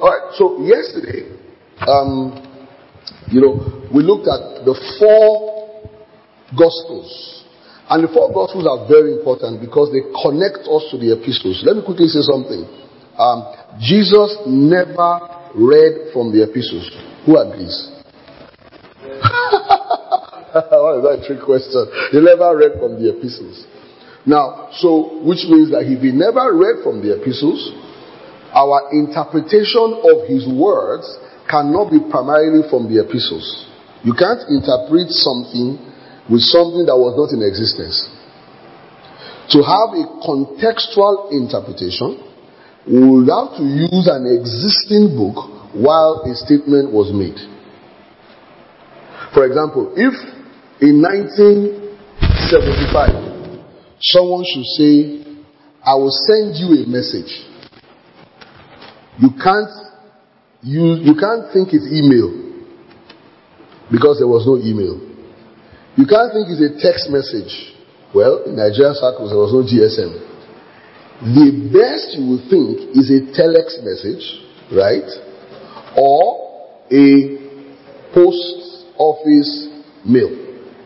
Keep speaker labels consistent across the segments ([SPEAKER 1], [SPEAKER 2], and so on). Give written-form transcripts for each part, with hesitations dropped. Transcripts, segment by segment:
[SPEAKER 1] Alright, so yesterday, we looked at the 4 Gospels. And the 4 Gospels are very important because they connect us to the epistles. Let me quickly say something. Jesus never read from the epistles. Who agrees? What is that a trick question? He never read from the epistles. Now, so, which means that if he never read from the epistles, our interpretation of his words cannot be primarily from the epistles. You can't interpret something with something that was not in existence. To have a contextual interpretation, we would have to use an existing book while a statement was made. For example, if in 1975 someone should say, I will send you a message, you can't think it's email because there was no email. You can't think it's a text message. Well, in Nigerian circles there was no GSM. The best you would think is a telex message, right? Or a post office mail.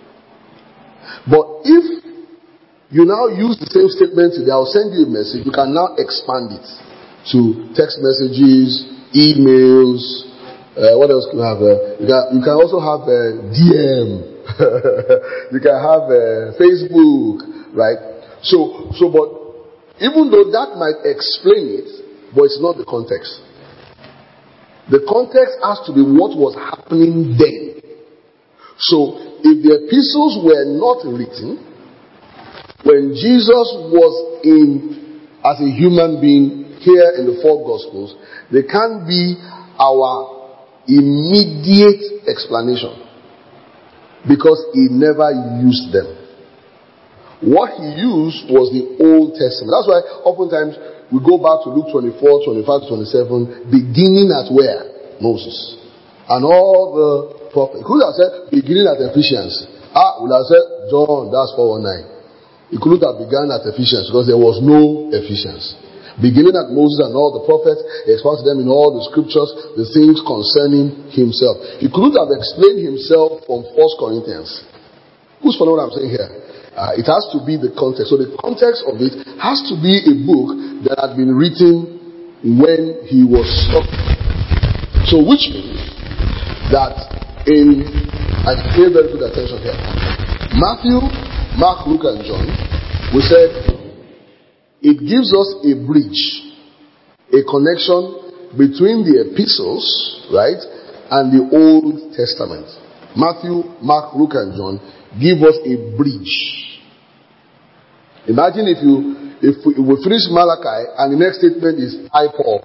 [SPEAKER 1] But if you now use the same statement today, I'll send you a message, you can now expand it to text messages, emails, what else can you have? You can also have DM. You can have Facebook, right? So, but even though that might explain it, but it's not the context. The context has to be what was happening then. So, if the epistles were not written, when Jesus was as a human being here in the 4 Gospels, they can't be our immediate explanation because he never used them. What he used was the Old Testament. That's why oftentimes we go back to Luke 24, 25 to 27, beginning at where? Moses. And all the prophets. Could have said beginning at Ephesians. Would have said John, that's 419. He couldn't have begun at Ephesians because there was no Ephesians. Beginning at Moses and all the prophets, he expounded them in all the scriptures, the things concerning himself. He couldn't have explained himself from 1 Corinthians. Who's following what I'm saying here? It has to be the context. So the context of it has to be a book that had been written when he was stuck. So which means that I pay very good attention here. Matthew, Mark, Luke, and John, we said it gives us a bridge, a connection between the epistles, right, and the Old Testament. Matthew, Mark, Luke, and John give us a bridge. Imagine if we finish Malachi and the next statement is I Paul.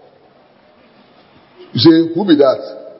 [SPEAKER 1] You say, who be that?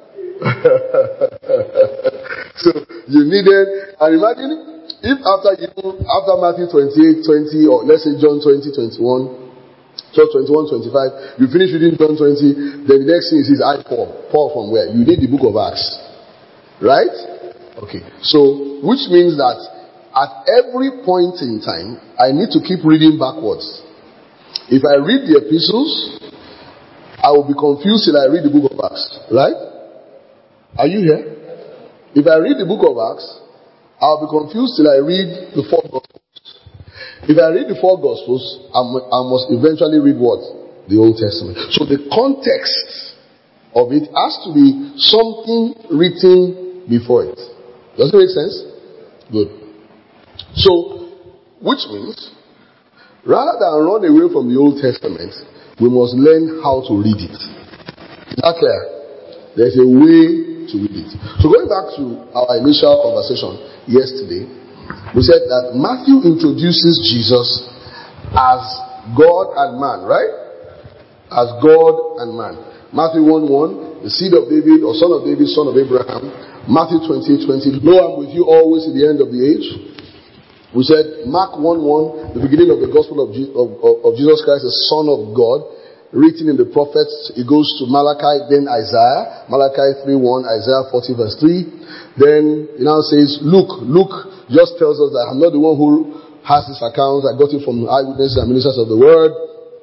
[SPEAKER 1] So you needed, and imagine if after Matthew 28:20, or let's say John 20:21, John 21:25, you finish reading John 20, then the next thing is I Paul. Paul from where? You need the book of Acts. Right? Okay. So, which means that at every point in time, I need to keep reading backwards. If I read the epistles, I will be confused till I read the book of Acts. Right? Are you here? If I read the book of Acts, I'll be confused till I read the 4 Gospels. If I read the 4 Gospels, I must eventually read what? The Old Testament. So the context of it has to be something written before it. Does it make sense? Good. So, which means, rather than run away from the Old Testament, we must learn how to read it. Is that clear? There's a way to read it. So going back to our initial conversation yesterday, we said that Matthew introduces Jesus as God and man, right? As God and man. Matthew 1:1, the seed of David, or son of David, son of Abraham. Matthew 28:20, lo, I'm with you always to the end of the age. We said Mark 1:1, the beginning of the gospel of Jesus Christ, the Son of God, written in the prophets. It goes to Malachi, then Isaiah. Malachi 3:1, Isaiah 40 verse 3. Then it now says Luke. Luke just tells us that I'm not the one who has this account. I got it from eyewitnesses and ministers of the word.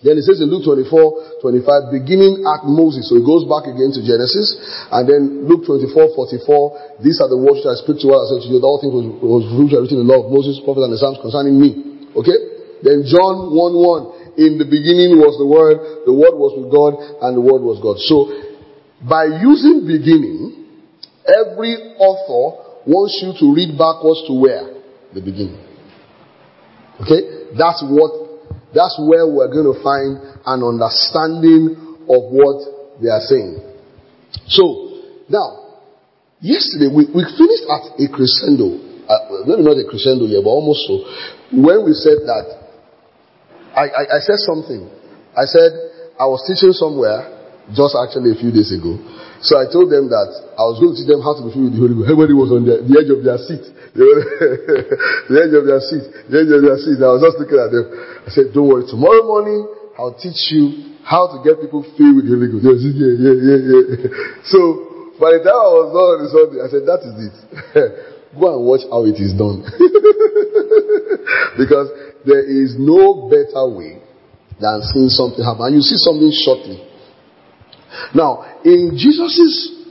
[SPEAKER 1] Then it says in Luke 24:25, beginning at Moses. So it goes back again to Genesis. And then Luke 24:44, these are the words that I speak to what I said to you. All things was written in the law of Moses, prophets, and the Psalms concerning me. Okay? Then John 1:1, in the beginning was the Word was with God, and the Word was God. So by using beginning, every author wants you to read backwards to where? The beginning. Okay? That's where we're going to find an understanding of what they are saying. So, now, yesterday we finished at a crescendo. Maybe not a crescendo yet, but almost so. When we said that, I said something. I said, I was teaching somewhere, just actually a few days ago. So I told them that I was going to teach them how to be filled with the Holy Ghost. Everybody was on the edge of their seat. The edge of their seat. I was just looking at them. I said, don't worry. Tomorrow morning, I'll teach you how to get people filled with the Holy Ghost. They said, yeah. So, by the time I was done on the Sunday, I said, that is it. Go and watch how it is done. Because there is no better way than seeing something happen. And you see something shortly. Now, in Jesus's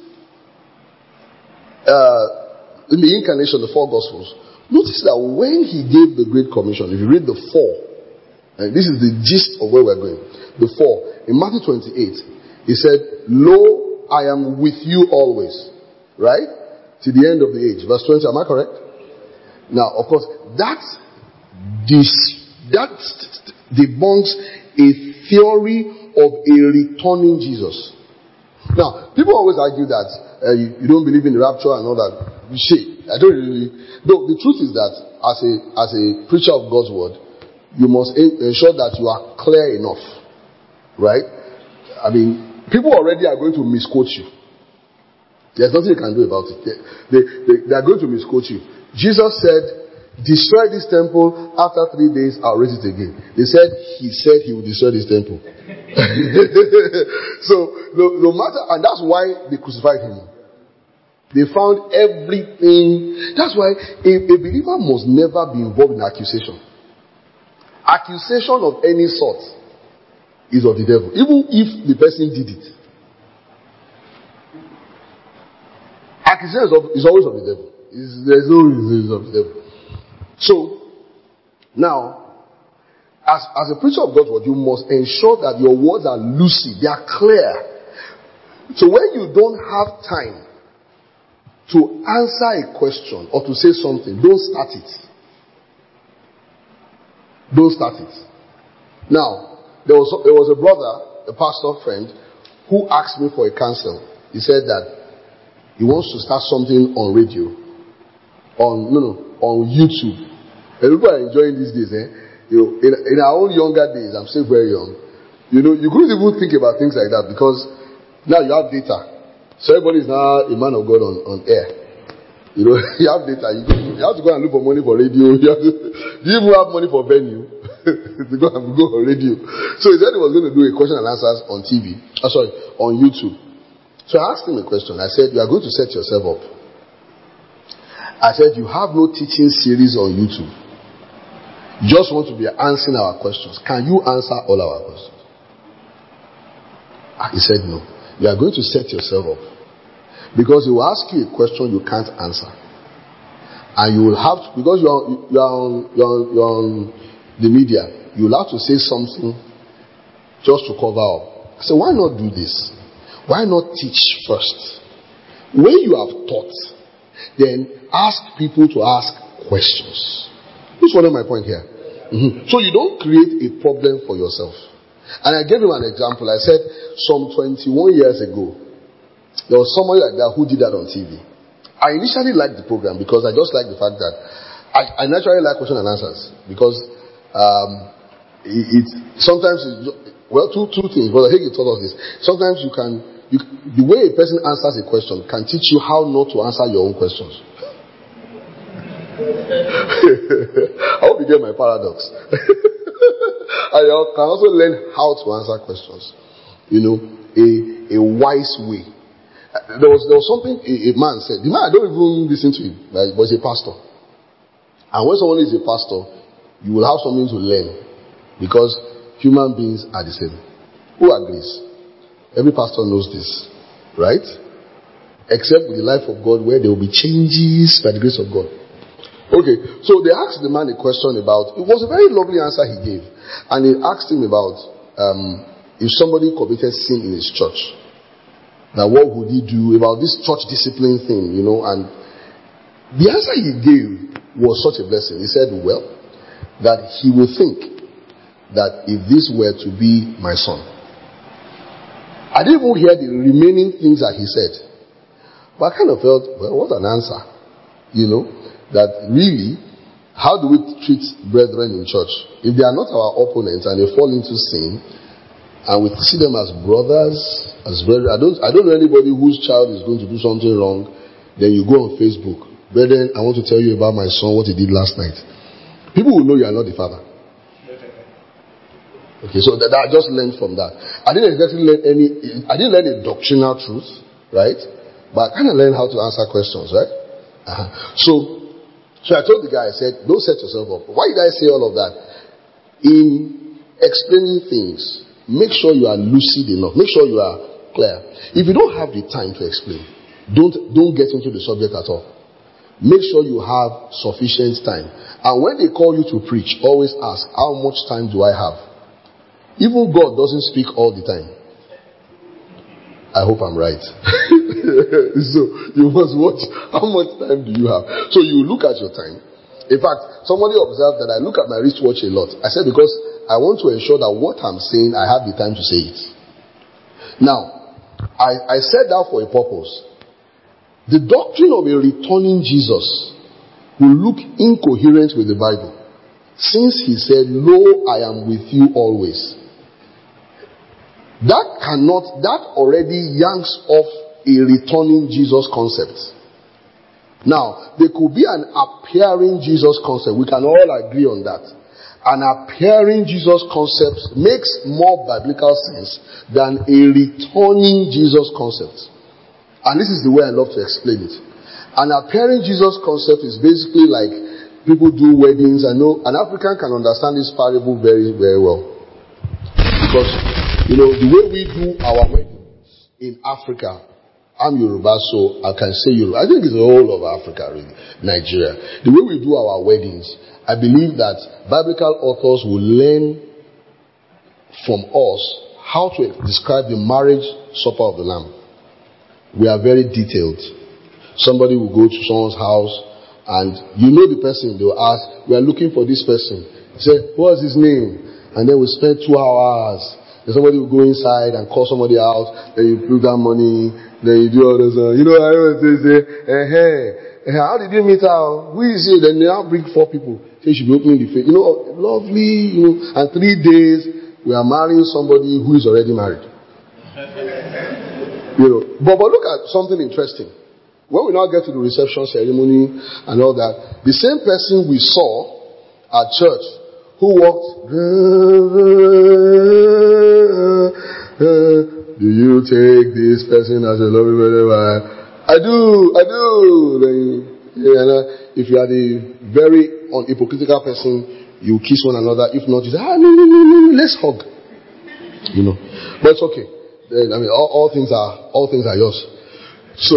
[SPEAKER 1] in the incarnation, the four Gospels, notice that when he gave the Great Commission, if you read the four, and this is the gist of where we're going, the four, in Matthew 28, he said, lo, I am with you always, right? To the end of the age. Verse 20, am I correct? Now, of course, that debunks a theory of a returning Jesus. Now, people always argue that you don't believe in the rapture and all that. Shit, I don't really. No, the truth is that as a preacher of God's word, you must ensure that you are clear enough, right? I mean, people already are going to misquote you. There's nothing you can do about it. They are going to misquote you. Jesus said, destroy this temple, after 3 days I'll raise it again. He said he would destroy this temple. So no matter, and that's why they crucified him. They found everything. That's why a believer must never be involved in accusation. Accusation of any sort is of the devil, even if the person did it. Accusation is always of the devil. There's no reason of the devil. So, now, as a preacher of God's word, you must ensure that your words are lucid, they are clear. So when you don't have time to answer a question or to say something, don't start it. Don't start it. Now, there was a brother, a pastor friend, who asked me for a counsel. He said that he wants to start something on radio, on YouTube. And people are enjoying these days, in our own younger days, I'm still very young. You couldn't even think about things like that because now you have data. So everybody is now a man of God on air. You have data. You have to go and look for money for radio. Do you even have money for venue? To go on radio. So he said he was going to do a question and answers on TV. On YouTube. So I asked him a question. I said, you are going to set yourself up. I said, you have no teaching series on YouTube. You just want to be answering our questions. Can you answer all our questions? He said, no. You are going to set yourself up. Because he will ask you a question you can't answer. And you will have to, because you're on the media, you will have to say something just to cover up. I said, why not do this? Why not teach first? When you have taught, then ask people to ask questions. This one is my point here. So you don't create a problem for yourself. And I gave him an example. I said, some 21 years ago, there was somebody like that who did that on TV. I initially liked the program because I just like the fact that I naturally like question and answers because sometimes two things. Brother Hagin taught us this. Sometimes the way a person answers a question can teach you how not to answer your own questions. I hope you get my paradox. And you can also learn how to answer questions. A wise way. There was something a man said. The man, I don't even listen to him, but he's a pastor. And when someone is a pastor, you will have something to learn. Because human beings are the same. Who agrees? Every pastor knows this, right? Except with the life of God, where there will be changes by the grace of God. Okay, so they asked the man a question about, it was a very lovely answer he gave. And they asked him about if somebody committed sin in his church. Now what would he do about this church discipline thing, and the answer he gave was such a blessing. He said, well, that he would think that if this were to be my son. I didn't even hear the remaining things that he said. But I kind of felt, well, what an answer. That really, how do we treat brethren in church? If they are not our opponents and they fall into sin, and we see them as brothers, as brethren. I don't know anybody whose child is going to do something wrong, then you go on Facebook. Brethren, I want to tell you about my son, what he did last night. People will know you are not the father. Okay, so that I just learned from that. I didn't learn a doctrinal truth, right? But I kind of learned how to answer questions, right? So I told the guy, I said, don't set yourself up. Why did I say all of that? In explaining things, make sure you are lucid enough. Make sure you are clear. If you don't have the time to explain, don't get into the subject at all. Make sure you have sufficient time. And when they call you to preach, always ask, how much time do I have? Even God doesn't speak all the time. I hope I'm right. So you must watch how much time do you have. So you look at your time. In fact, somebody observed that I look at my wristwatch a lot. I said because I want to ensure that what I'm saying, I have the time to say it. Now, I said that for a purpose. The doctrine of a returning Jesus will look incoherent with the Bible, since he said, "Lo, I am with you always." That already yanks off a returning Jesus concept. Now, there could be an appearing Jesus concept. We can all agree on that. An appearing Jesus concept makes more biblical sense than a returning Jesus concept. And this is the way I love to explain it. An appearing Jesus concept is basically like people do weddings. I know an African can understand this parable very, very well. Because, the way we do our weddings in Africa, I'm Yoruba, so I can say Yoruba. I think it's the whole of Africa, really, Nigeria. The way we do our weddings, I believe that biblical authors will learn from us how to describe the marriage supper of the Lamb. We are very detailed. Somebody will go to someone's house and the person, they will ask, we are looking for this person. Say, what's his name? And then we spend 2 hours. Then somebody will go inside and call somebody out. Then you put down money. Then you do all this. I always say, how did you meet her? Who is it? Then they now bring 4 people. Say she be opening the face. Lovely, and 3 days we are marrying somebody who is already married. But look at something interesting. When we now get to the reception ceremony and all that, the same person we saw at church who walked, do you take this person as a loving brother? I do. If you are the very unhypocritical person, you kiss one another. If not, you say, no, let's hug. But it's okay. All things are yours. So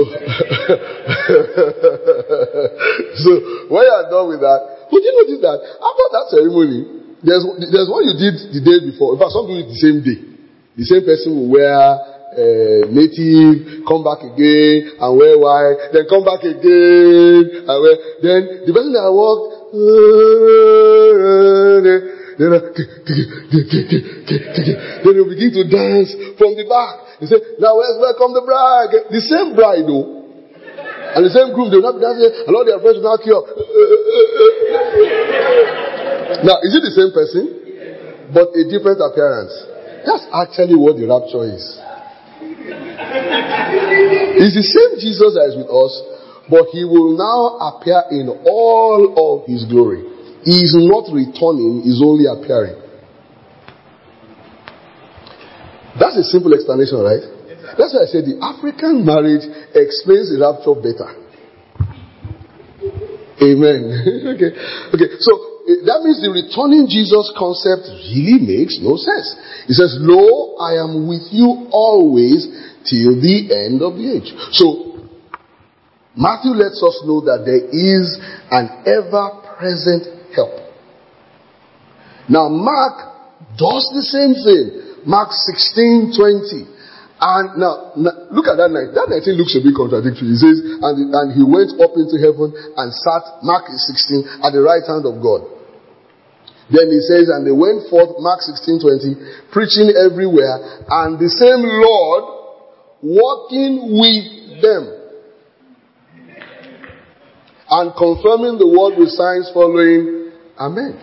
[SPEAKER 1] when you are done with that, would you notice that after that ceremony, there's what you did the day before. In fact, some do it the same day. The same person will wear native, come back again and wear white, then come back again and wear. Then the person that walked, then they'll begin to dance from the back. They say, now let's welcome the bride. The same bride though. And the same group, they'll not be dancing. And all their friends will not cure. Now, is it the same person? But a different appearance. That's actually what the rapture is. It's the same Jesus that is with us, but he will now appear in all of his glory. He is not returning, he is only appearing. That's a simple explanation, right? That's why I said the African marriage explains the rapture better. Amen. Okay. So that means the returning Jesus concept really makes no sense. He says, "Lo, I am with you always till the end of the age." So, Matthew lets us know that there is an ever-present help. Now, Mark does the same thing. Mark 16:20. And now, look at that 19. That 19 looks a bit contradictory. He says, and he went up into heaven and sat, Mark 16, at the right hand of God. Then he says, and they went forth, Mark 16:20, preaching everywhere, and the same Lord walking with them, and confirming the word with signs following. Amen.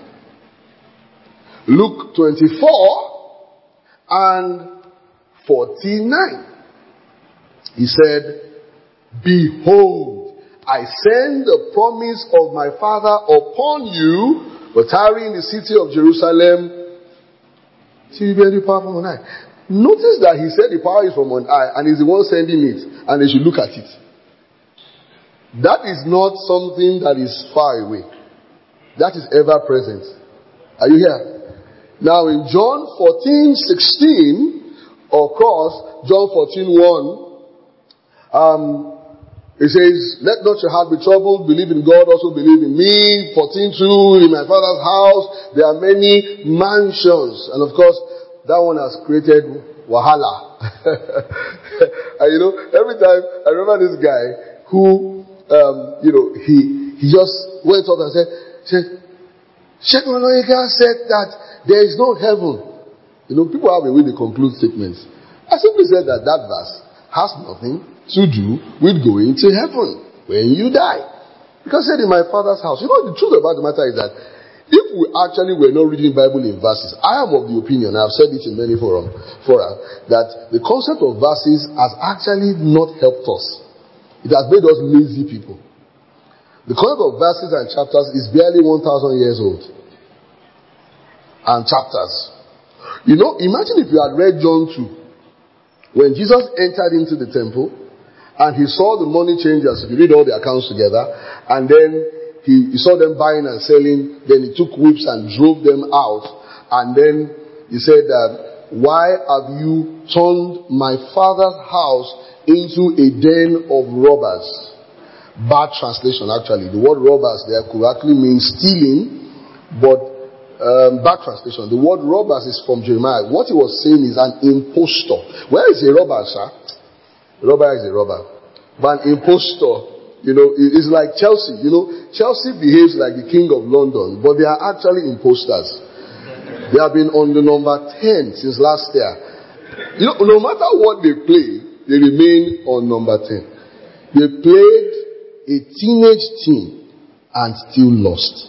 [SPEAKER 1] Luke 24 and 49. He said, "Behold, I send the promise of my Father upon you, but tarry in the city of Jerusalem till you bear the power from on high." Notice that he said the power is from on high, and he's the one sending it, and they should look at it. That is not something that is far away. That is ever present. Are you here? Now in John 14:16, of course, John 14:1, it says, "Let not your heart be troubled. Believe in God, also believe in me." 14:2, "In my Father's house there are many mansions." And of course, that one has created wahala. And every time, I remember this guy who, he just went up and said, "Sheikh Manoika said that there is no heaven." People have a way they conclude statements. I simply said that verse has nothing to do with going to heaven when you die. Because I said, "In my Father's house." The truth about the matter is that if we actually were not reading Bible in verses, I am of the opinion, I've said it in many fora, that the concept of verses has actually not helped us. It has made us lazy people. The concept of verses and chapters is barely 1,000 years old. And chapters. Imagine if you had read John 2. When Jesus entered into the temple and he saw the money changers, if you read all the accounts together, and then he saw them buying and selling, then he took whips and drove them out, and then he said that, "Why have you turned my Father's house into a den of robbers?" Bad translation actually. The word robbers there could actually mean stealing, but bad translation. The word robbers is from Jeremiah. What he was saying is an impostor. Where is a robber, sir? A robber is a robber. But an impostor, is like Chelsea. Chelsea behaves like the king of London, but they are actually imposters. They have been on the number 10 since last year. No matter what they play, they remain on number 10. They played a teenage team and still lost.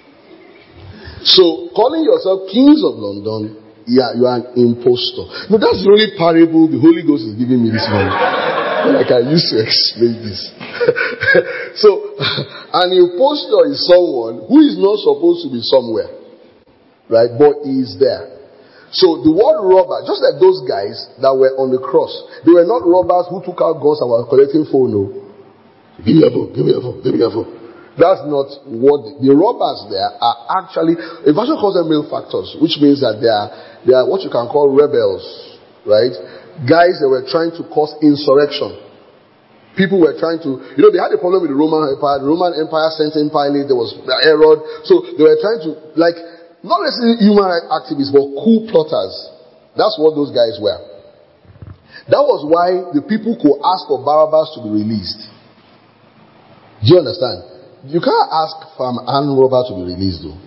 [SPEAKER 1] So, calling yourself kings of London, you are an impostor. No, that's the only parable the Holy Ghost is giving me this morning. Like I used to explain this. So, an impostor is someone who is not supposed to be somewhere. Right? But he is there. So, the word robber, just like those guys that were on the cross, they were not robbers who took out guns and were collecting phone. No. Give me your phone, give me your phone, give me your phone. That's not what the robbers there are actually. A version calls them malefactors, which means that they are what you can call rebels, right? Guys that were trying to cause insurrection. People were trying to, they had a problem with the Roman Empire. The Roman Empire sent in Pilate. There was Herod. So they were trying to, not necessarily human rights activists, but coup plotters. That's what those guys were. That was why the people could ask for Barabbas to be released. Do you understand? You can't ask for an armed robber to be released, though.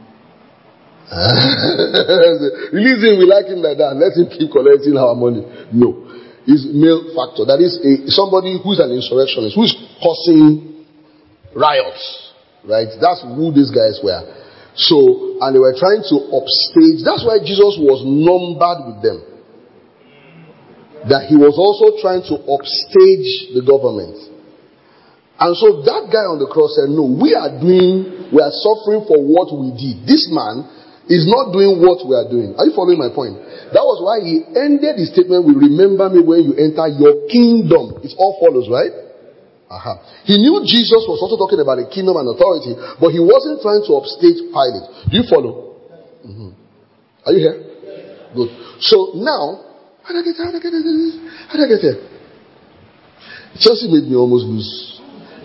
[SPEAKER 1] Release him, we like him like that. Let him keep collecting our money. No. It's malefactor. That is somebody who is an insurrectionist, who is causing riots. Right? That's who these guys were. So, and they were trying to upstage. That's why Jesus was numbered with them. That he was also trying to upstage the government. And so that guy on the cross said, "No, we are suffering for what we did. This man is not doing what we are doing." Are you following my point? That was why he ended his statement with, "Remember me when you enter your kingdom." It all follows, right? He knew Jesus was also talking about the kingdom and authority, but he wasn't trying to upstage Pilate. Do you follow? Are you here? Good. So now, how did I get here? Chelsea made me almost lose.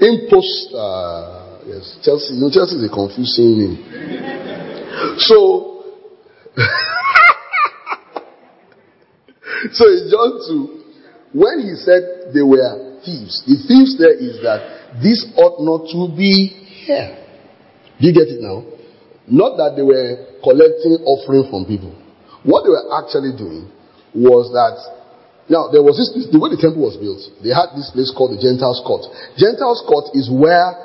[SPEAKER 1] Yes, Chelsea. Chelsea is a confusing name. So, so in John 2, when he said they were thieves, the thieves there is that this ought not to be here. Do you get it now? Not that they were collecting offering from people. What they were actually doing was that, now there was this, the way the temple was built, they had this place called the Gentiles' Court. Gentiles' Court is where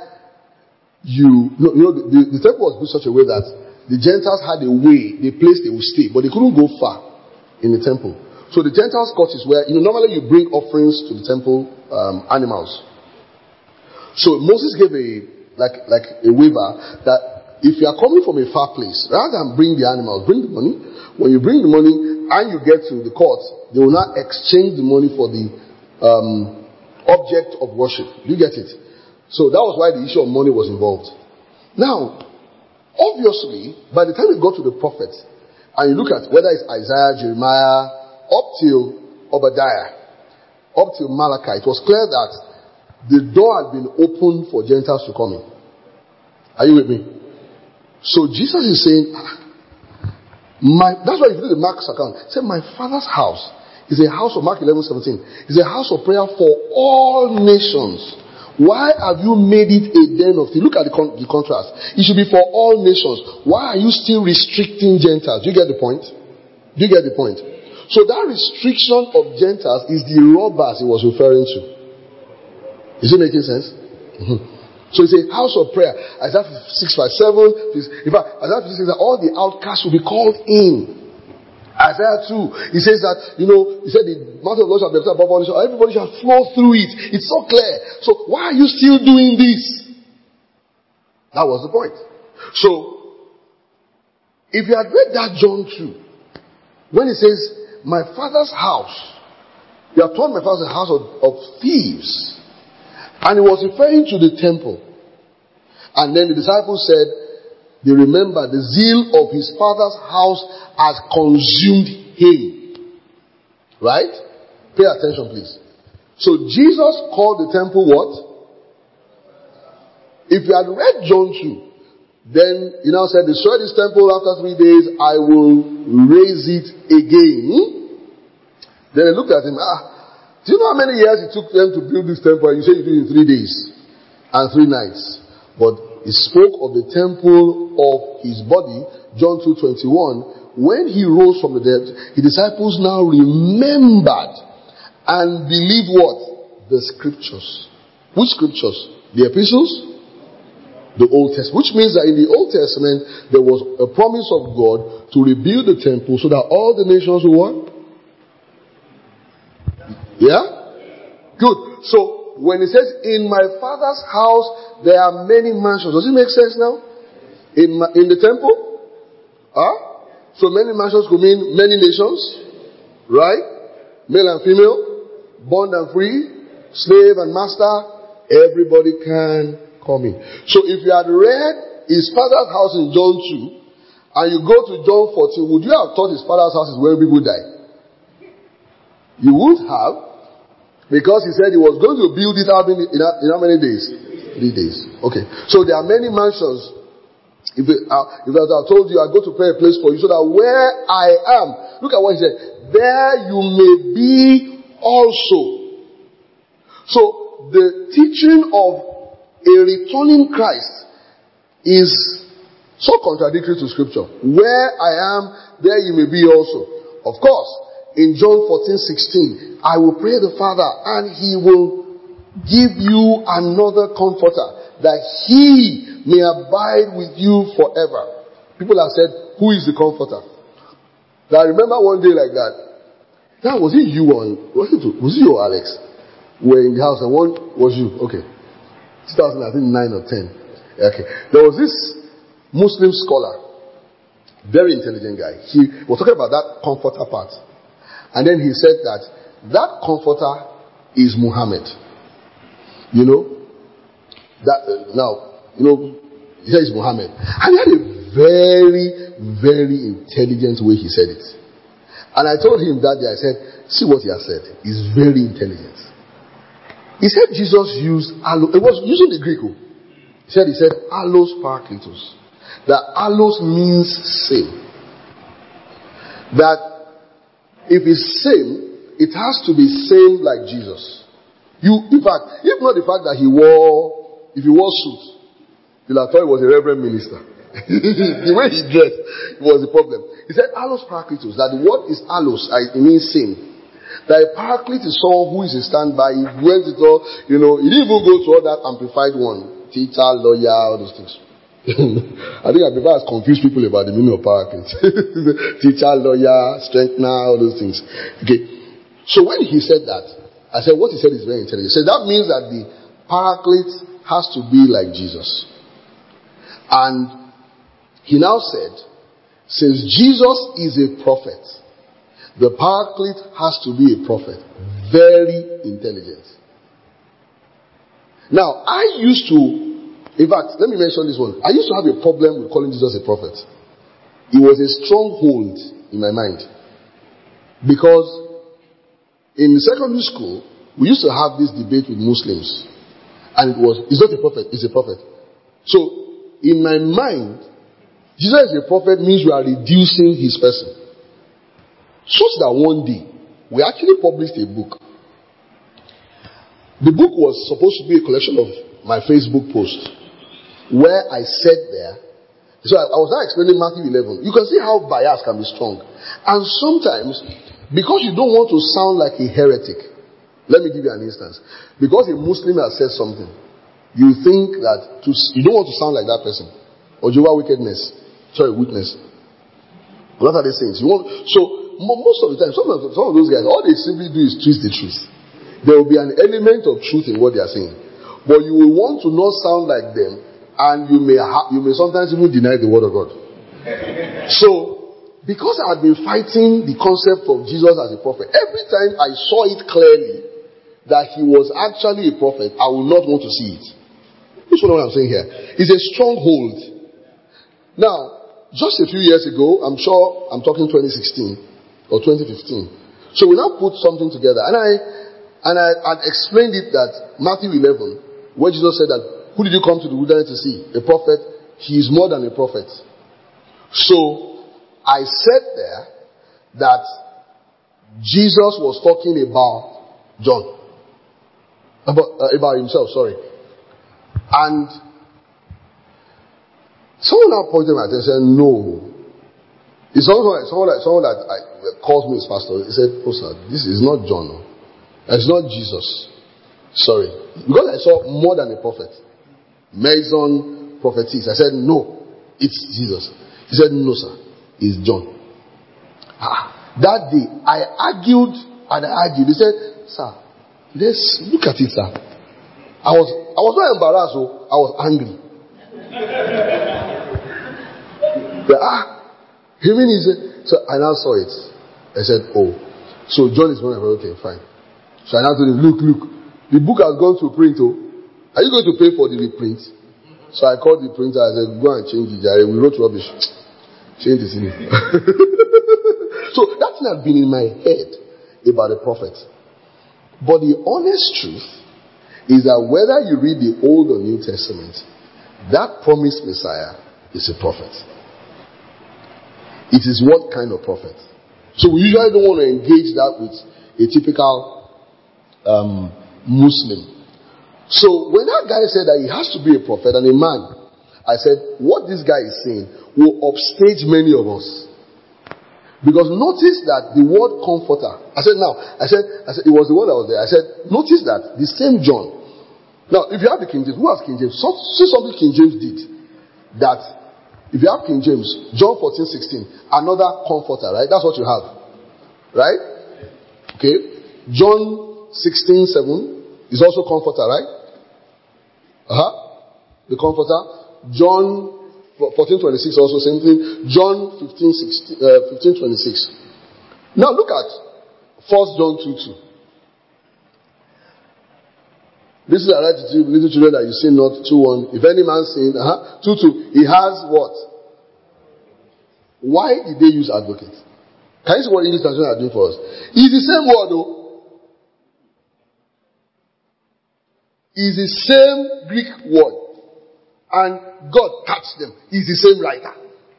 [SPEAKER 1] the temple was built such a way that the Gentiles had a way, the place they would stay, but they couldn't go far in the temple. So the Gentiles' Court is where, normally you bring offerings to the temple, animals. So Moses gave a waiver that if you are coming from a far place, rather than bring the animals, bring the money. When you bring the money and you get to the court, they will not exchange the money for the object of worship. You get it? So that was why the issue of money was involved. Now, obviously, by the time you go to the prophets, and you look at whether it's Isaiah, Jeremiah, up till Obadiah, up till Malachi, it was clear that the door had been opened for Gentiles to come in. Are you with me? So Jesus is saying, that's why if you do the Mark's account, say my Father's house is a house of, Mark 11:17, is a house of prayer for all nations. Why have you made it a den of thieves? Look at the contrast. It should be for all nations. Why are you still restricting Gentiles? Do you get the point? Do you get the point? So that restriction of Gentiles is the robbers he was referring to. Is it making sense? So it's a house of prayer. Isaiah 6:7. In fact, Isaiah 6 says that all the outcasts will be called in. Isaiah 2, he says that, he said the mountain of the Lord shall be above all nations. Everybody shall flow through it. It's so clear. So why are you still doing this? That was the point. So, if you had read that John 2, when it says, my Father's house, you have turned my Father's house of thieves. And he was referring to the temple. And then the disciples said, they remember the zeal of his Father's house has consumed him. Right? Pay attention, please. So Jesus called the temple what? If you had read John 2, then he now said, destroy this temple after 3 days, I will raise it again. Then they looked at him, do you know how many years it took them to build this temple? You say you did it in 3 days and 3 nights. But he spoke of the temple of his body, John 2:21. When he rose from the dead, his disciples now remembered and believed what? The scriptures. Which scriptures? The epistles? The Old Testament. Which means that in the Old Testament, there was a promise of God to rebuild the temple so that all the nations will what? Yeah? Good. So, when it says, in my Father's house, there are many mansions. Does it make sense now? In the temple? So many mansions could mean many nations. Right? Male and female. Bond and free. Slave and master. Everybody can come in. So if you had read his Father's house in John 2, and you go to John 14, would you have thought his Father's house is where people die? You would have. Because he said he was going to build it up in how many days? 3 days. Okay. So there are many mansions. If I told you, I go to prepare a place for you so that where I am, look at what he said, there you may be also. So the teaching of a returning Christ is so contradictory to scripture. Where I am, there you may be also. Of course, in John 14:16, I will pray the Father and he will give you another comforter that he may abide with you forever. People have said, who is the comforter? Now I remember one day like that. Now was it you or Alex? Were in the house and one was you. Okay. 2009 or 10. Okay. There was this Muslim scholar, very intelligent guy. He was talking about that comforter part. And then he said that comforter is Muhammad. You know? Here is Muhammad. And he had a very, very intelligent way he said it. And I told him that day, I said, see what he has said. He's very intelligent. He said Jesus used allos. It was using the Greek. He said allos parakletos. That allos means same. That if it's same, it has to be same like Jesus. In fact, if not the fact that if he wore suit, you'll have thought he was a reverend minister. The way he dressed was the problem. He said allos parakletos. That the word is allos, it means same. That a paraclete is someone who is a standby. He went to all, he didn't even go to all that amplified one. Teacher, lawyer, all those things. I think Abeba has confused people about the meaning of paraclete. Teacher, lawyer, strengthener, all those things. Okay. So when he said that, I said what he said is very intelligent. He said that means that the paraclete has to be like Jesus. And he now said, since Jesus is a prophet, the paraclete has to be a prophet. Very intelligent. Now, in fact, let me mention this one. I used to have a problem with calling Jesus a prophet. It was a stronghold in my mind. Because in secondary school, we used to have this debate with Muslims. And it's not a prophet, it's a prophet. So, in my mind, Jesus is a prophet means we are reducing his person. Such that one day, we actually published a book. The book was supposed to be a collection of my Facebook posts, where I said there, so I was now explaining Matthew 11. You can see how bias can be strong. And sometimes, because you don't want to sound like a heretic, let me give you an instance. Because a Muslim has said something, you think that you don't want to sound like that person. Or witness. What are they saying? Most of the time, some of those guys, all they simply do is twist the truth. There will be an element of truth in what they are saying. But you will want to not sound like them, and you may sometimes even deny the word of God. So, because I had been fighting the concept of Jesus as a prophet, every time I saw it clearly that he was actually a prophet, I would not want to see it. This is what I'm saying here. It's a stronghold. Now, just a few years ago, I'm sure I'm talking 2016 or 2015. So we now put something together, and I had explained it that Matthew 11, where Jesus said that, who did you come to the wilderness to see? A prophet. He is more than a prophet. So I said there that Jesus was talking about John, about himself. Sorry, and someone now pointed my attention. No, it's someone that calls me as pastor. He said, "Oh sir, this is not John. It's not Jesus. Sorry, because I saw more than a prophet, Mason prophecies." I said, "No, it's Jesus." He said, "No, sir, it's John." That day, I argued and I argued. He said, "Sir, let's look at it, sir." I was not embarrassed, so I was angry. He mean so I now saw it. I said, "Oh, so John is one of them." Okay, fine. So I now told him, look, the book has gone to print. Oh, are you going to pay for the reprint? So I called the printer. I said, "Go and change it, Jerry. We wrote rubbish. Change this in." So that thing had been in my head about the prophet. But the honest truth is that whether you read the Old or New Testament, that promised Messiah is a prophet. It is what kind of prophet? So we usually don't want to engage that with a typical Muslim. So when that guy said that he has to be a prophet and a man, I said, what this guy is saying will upstage many of us. Because notice that the word comforter, I said it was the word that was there. I said, notice that the same John. Now, if you have the King James, who has King James? See something King James did. That, if you have King James, John 14:16, another comforter, right? That's what you have. Right? Okay. John 16:7 is also comforter, right? The comforter. John 14:26 also same thing. John 15:26. Now look at 1 John 2:2. This is a right to little children that you sin not. 2:1. If any man sin, 2:2. He has what? Why did they use advocate? Can you see what English translation are doing for us? It's the same word though. It's the same Greek word. And God touched them. It's the same writer.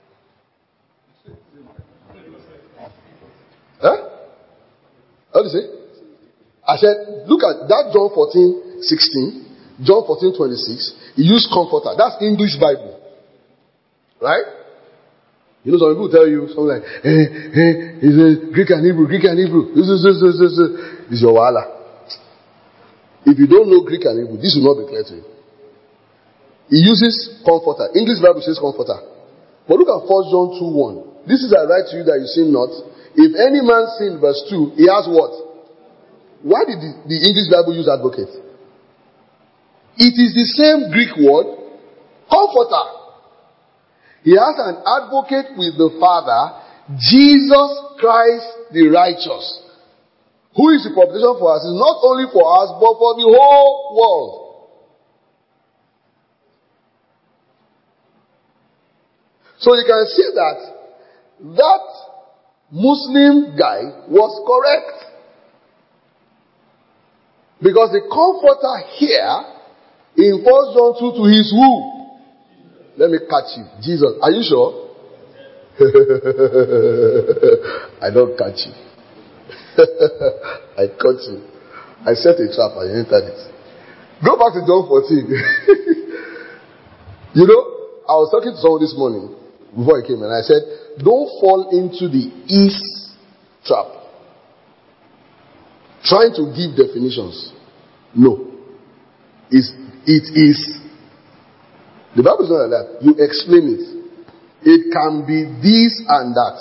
[SPEAKER 1] Huh? What did you say? I said, look at that John 14:16, John 14:26. He used comforter. That's English Bible. Right? You know, some people tell you something like, it's Greek and Hebrew, Greek and Hebrew. This is your wala. If you don't know Greek and Hebrew, this will not be clear to you. He uses comforter. English Bible says comforter. But look at 1 John 2:1. This is I write to you that you sin not. If any man sin, verse 2, he has what? Why did the English Bible use advocate? It is the same Greek word, comforter. He has an advocate with the Father, Jesus Christ the righteous, who is the propitiation for us, is not only for us, but for the whole world. So you can see that Muslim guy was correct. Because the comforter here in 1 John 2:2 is who? Let me catch you. Jesus. Are you sure? I don't catch you. I caught you. I set a trap and you entered it. Go back to John 14. You know, I was talking to someone this morning before I came and I said, don't fall into the is trap. Trying to give definitions. No. It is. The Bible is not like that. You explain it. It can be this and that.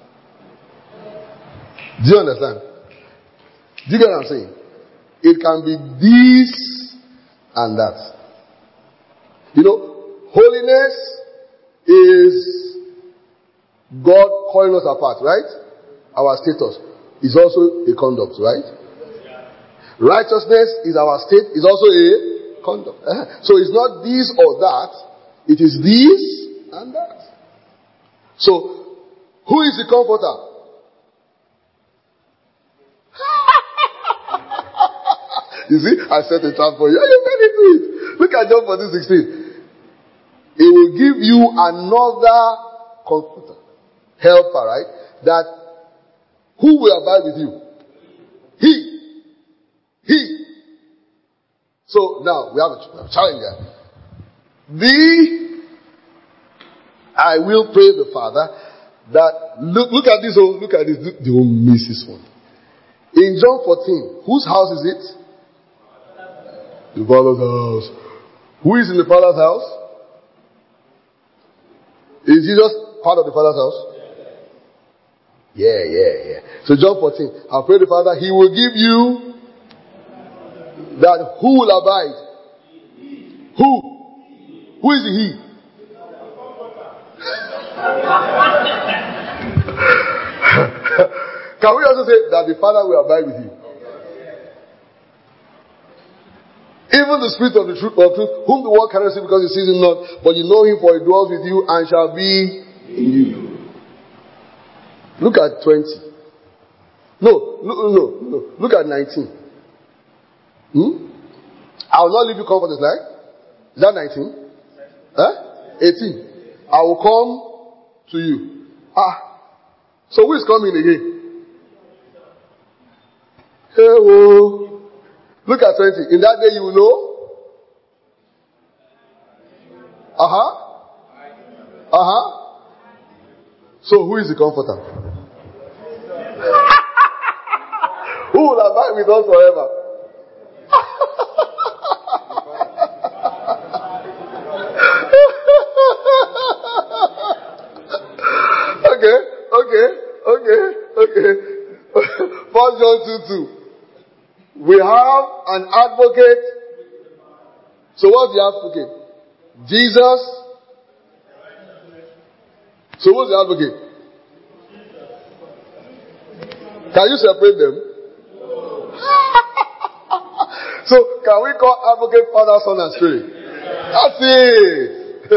[SPEAKER 1] Do you understand? Do you get what I'm saying? It can be this and that. You know, holiness is God calling us apart, right? Our status is also a conduct, right? Righteousness is our state, is also a conduct. So it's not this or that, it is this and that. So, who is the comforter? You see, I set a trap for you. You made it do it. Look at John 14:16. It will give you another comforter, helper, right? That who will abide with you? He. So now we have a challenge there. I will pray the Father that look at this. Oh, look at this. They will miss this one. In John 14, whose house is it? The Father's house. Who is in the Father's house? Is Jesus part of the Father's house? Yeah. So John 14, I'll pray the Father, He will give you that who will abide? Who is the He? Can we also say that the Father will abide with you? Even the Spirit of the truth, whom the world cannot see because it sees Him not, but you know Him for He dwells with you and shall be in you. Look at 20. No. Look at 19. I will not leave you comfortless, like? Is that 19? 18. I will come to you. So who is coming again? Hello. Look at 20. In that day you will know. So who is the comforter? Who will abide with us forever? Okay. 1 John 2:2. We have an advocate. So what's the advocate? Jesus. So what's the advocate? Can you separate them? So can we call advocate Father, Son, and Spirit? That's it.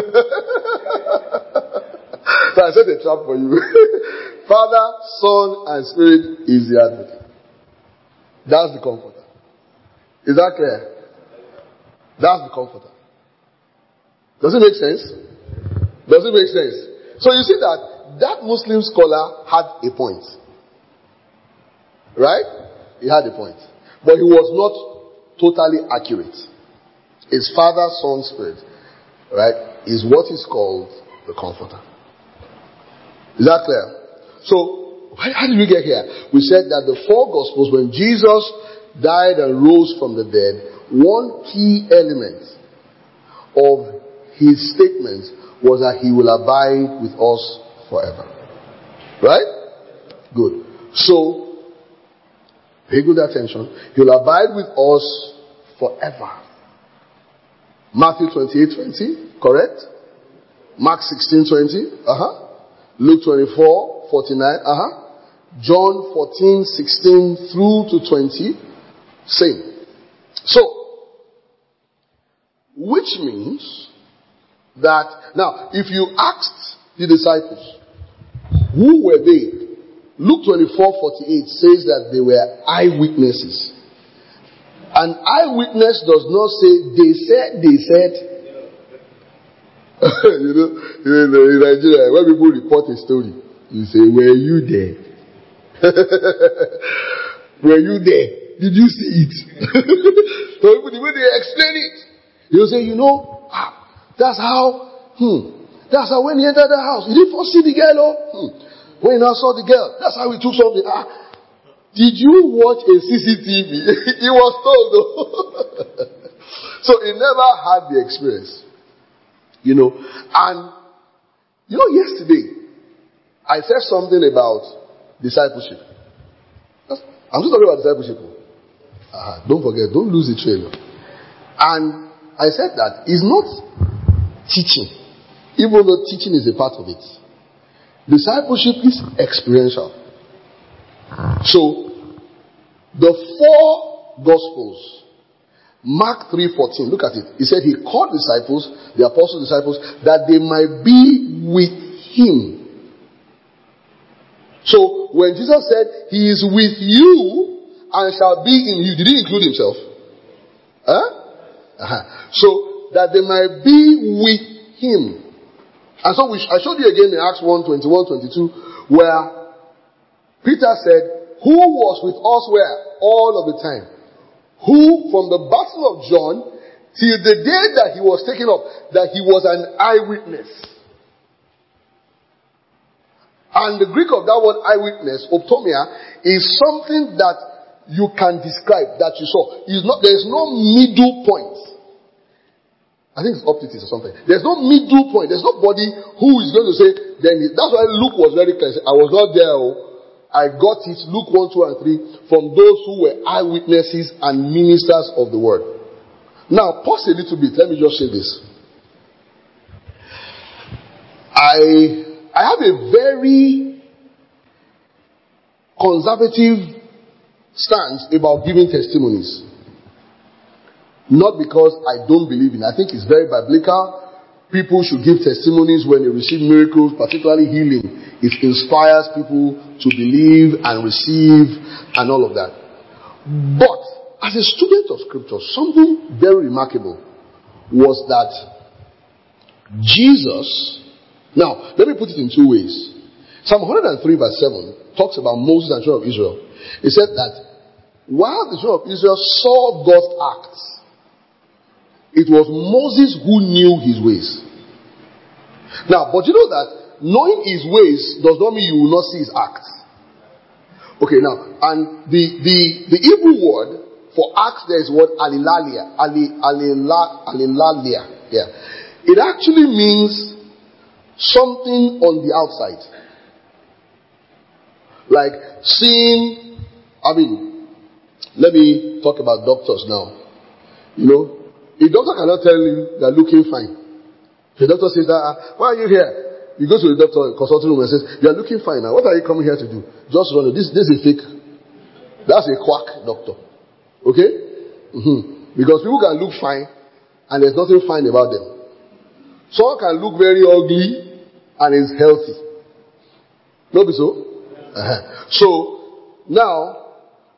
[SPEAKER 1] So I set a trap for you. Father, Son, and Spirit is the advocate. That's the comforter. Is that clear? That's the comforter. Does it make sense? Does it make sense? So you see that Muslim scholar had a point. Right? He had a point. But he was not totally accurate. His Father, Son, Spirit, right, is what is called the comforter. Is that clear? So, how did we get here? We said that the four Gospels, when Jesus died and rose from the dead, one key element of his statement was that he will abide with us forever. Right? Good. So, pay good attention. He will abide with us forever. Matthew 28:20, correct? Mark 16:20, Luke 24:49, John 14:16 through to 20, same. So, which means that, now, if you asked the disciples, who were they? Luke 24:48 says that they were eyewitnesses. An eyewitness does not say, they said. In Nigeria, when people report a story, you say, were you there? Were you there? Did you see it? So the way they explain it, you say, that's how when he entered the house, he didn't first see the girl. When he now saw the girl, that's how he took something. Did you watch a CCTV? He was told though. So he never had the experience. And yesterday I said something about discipleship. I'm just talking about discipleship. Don't forget, don't lose the trail. And I said that it's not teaching, even though teaching is a part of it. Discipleship is experiential. So, the four Gospels, Mark 3:14, look at it. He said he called disciples, the apostle disciples, that they might be with him. So, when Jesus said, he is with you and shall be in you, did he include himself? So, that they might be with him. And so, I showed you again in Acts 1:21-22, where Peter said, who was with us where? All of the time. Who, from the battle of John, till the day that he was taken up, that he was an eyewitness. And the Greek of that word eyewitness, optomia, is something that you can describe, that you saw. There is no middle point. I think it's optics or something. There's no middle point. There's nobody who is going to say, that's why Luke was very clear. I was not there. I got it, Luke 1, 2, and 3, from those who were eyewitnesses and ministers of the word. Now, pause a little bit. Let me just say this. I have a very conservative stance about giving testimonies. Not because I don't believe in it. I think it's very biblical. People should give testimonies when they receive miracles, particularly healing. It inspires people to believe and receive and all of that. But, as a student of scripture, something very remarkable was that Jesus, now, let me put it in two ways. Psalm 103 verse 7 talks about Moses and the children of Israel. It said that while the children of Israel saw God's acts, it was Moses who knew his ways. Now, but you know that knowing his ways does not mean you will not see his acts. Okay, now, and the Hebrew word for acts there is word alilalia. Alilalia. Yeah. It actually means something on the outside. Like seeing, let me talk about doctors now. A doctor cannot tell you they're looking fine. The doctor says, why are you here? You go to the doctor consulting room and says, you are looking fine now. What are you coming here to do? Just run it. This is a fake. That's a quack doctor. Okay? Because people can look fine and there's nothing fine about them. Someone can look very ugly and is healthy. No be so? So, now,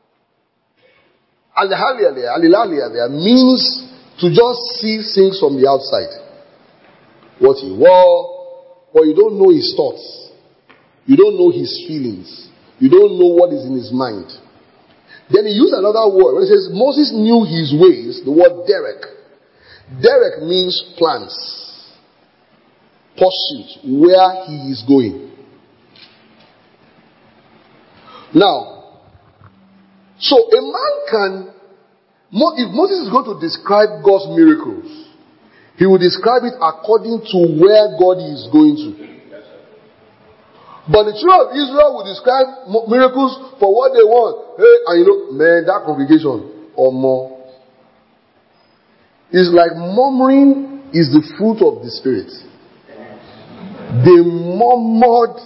[SPEAKER 1] alilalia there means to just see things from the outside. What he wore, but you don't know his thoughts. You don't know his feelings. You don't know what is in his mind. Then he used another word. When he says Moses knew his ways, the word derek. Derek means plans, pursuit, where he is going. Now, so a man can, if Moses is going to describe God's miracles, he will describe it according to where God is going to. But the children of Israel will describe miracles for what they want. Hey, and you know, man, that congregation or more. It's like murmuring is the fruit of the Spirit. They murmured.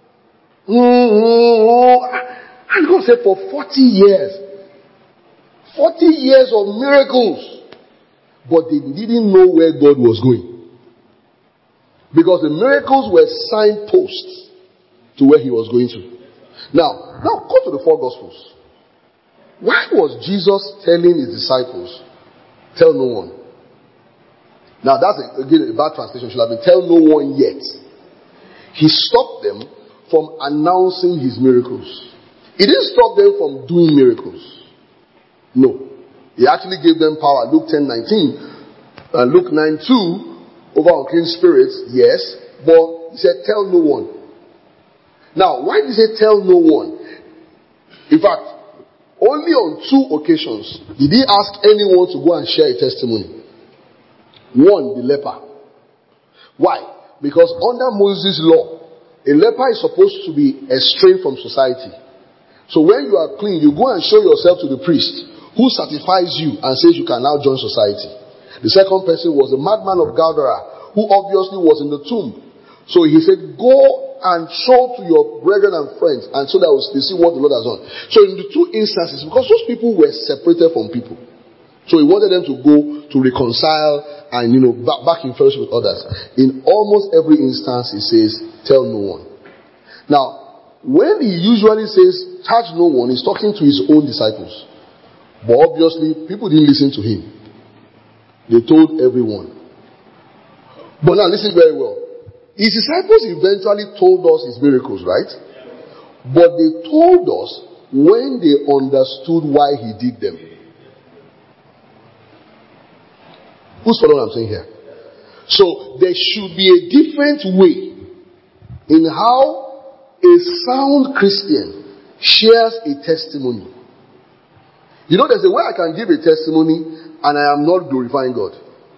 [SPEAKER 1] And God said for 40 years. 40 years of miracles. But they didn't know where God was going. Because the miracles were signposts to where he was going to. Now go to the 4 Gospels. Why was Jesus telling his disciples, tell no one? Now that's again a bad translation. It should have been tell no one yet. He stopped them from announcing his miracles. He didn't stop them from doing miracles. No. He actually gave them power. Luke 10:19 and Luke 9:2 over unclean spirits, yes. But he said tell no one. Now, why did he say tell no one? In fact, only on 2 occasions did he ask anyone to go and share a testimony. One, the leper. Why? Because under Moses' law, a leper is supposed to be estranged from society. So when you are clean, you go and show yourself to the priest, who certifies you and says you can now join society. The second person was the madman of Gadara, who obviously was in the tomb. So he said, go and show to your brethren and friends, and so that they see what the Lord has done. So in the 2 instances, because those people were separated from people, so he wanted them to go to reconcile and back in fellowship with others. In almost every instance, he says, tell no one. Now, when he usually says, charge no one, he's talking to his own disciples. But obviously, people didn't listen to him. They told everyone. But now listen very well. His disciples eventually told us his miracles, right? But they told us when they understood why he did them. Who's following what I'm saying here? So there should be a different way in how a sound Christian shares a testimony. You know, there's a way I can give a testimony and I am not glorifying God.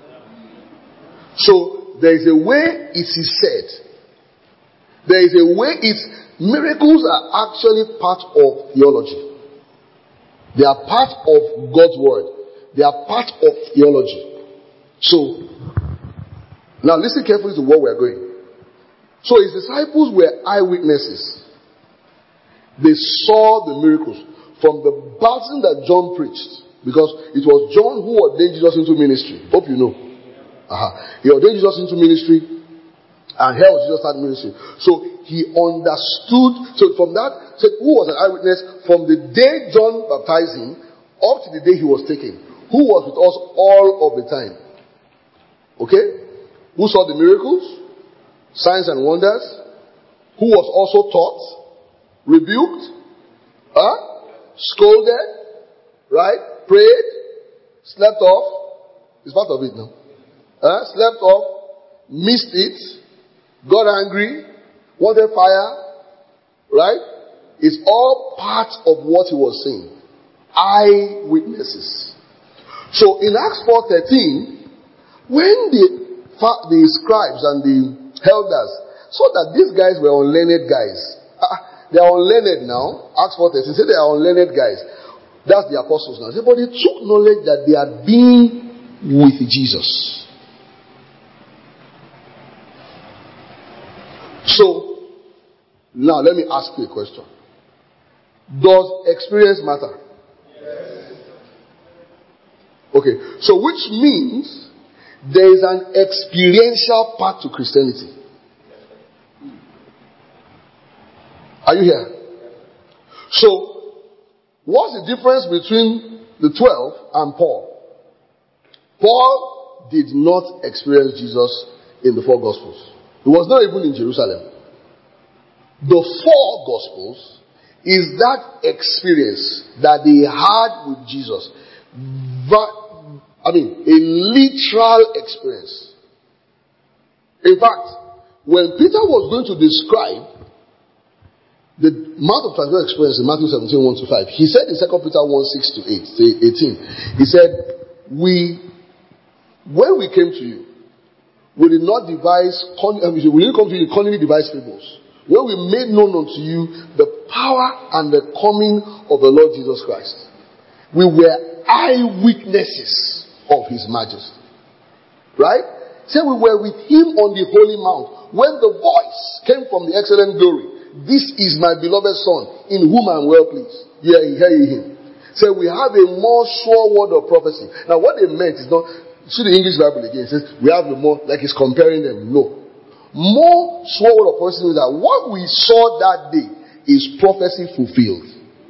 [SPEAKER 1] So there is a way it is said. There is a way miracles are actually part of theology. They are part of God's word. They are part of theology. So, now listen carefully to where we are going. So his disciples were eyewitnesses. They saw the miracles from the baptism that John preached. Because it was John who ordained Jesus into ministry. Hope you know. He ordained Jesus into ministry. And here was Jesus started ministry. So he understood. So from that, said who was an eyewitness from the day John baptized him up to the day he was taken. Who was with us all of the time. Okay? Who saw the miracles? Signs and wonders? Who was also taught? Rebuked? Scolded? Right? Prayed? Slept off? It's part of it now. Slept off? Missed it? Got angry? Wanted fire? Right? It's all part of what he was saying. Eyewitnesses. So in Acts 4:13, when the scribes and the elders saw that these guys were unlearned guys, they are unlearned now. Acts 4:13 said they are unlearned guys. That's the apostles now. But they took knowledge that they had been with Jesus. So now let me ask you a question. Does experience matter? Yes. Okay, so which means there is an experiential part to Christianity. Are you here? So, what's the difference between the 12 and Paul? Paul did not experience Jesus in the 4 Gospels. He was not even in Jerusalem. The 4 Gospels is that experience that they had with Jesus. A literal experience. In fact, when Peter was going to describe the Mount of Transfiguration experience in Matthew 17, 1-5, he said in 2 Peter 1, 6-18, he said, when we came to you, we did not we didn't come to you cunningly devise fables. When we made known unto you the power and the coming of the Lord Jesus Christ, we were eyewitnesses of his majesty. Right? Say we were with him on the holy mount when the voice came from the excellent glory. This is my beloved Son, in whom I am well pleased. Hear ye him. Say we have a more sure word of prophecy. Now what they meant is not, see the English Bible again, it says we have a more, like it's comparing them. No. More sure word of prophecy means that what we saw that day is prophecy fulfilled.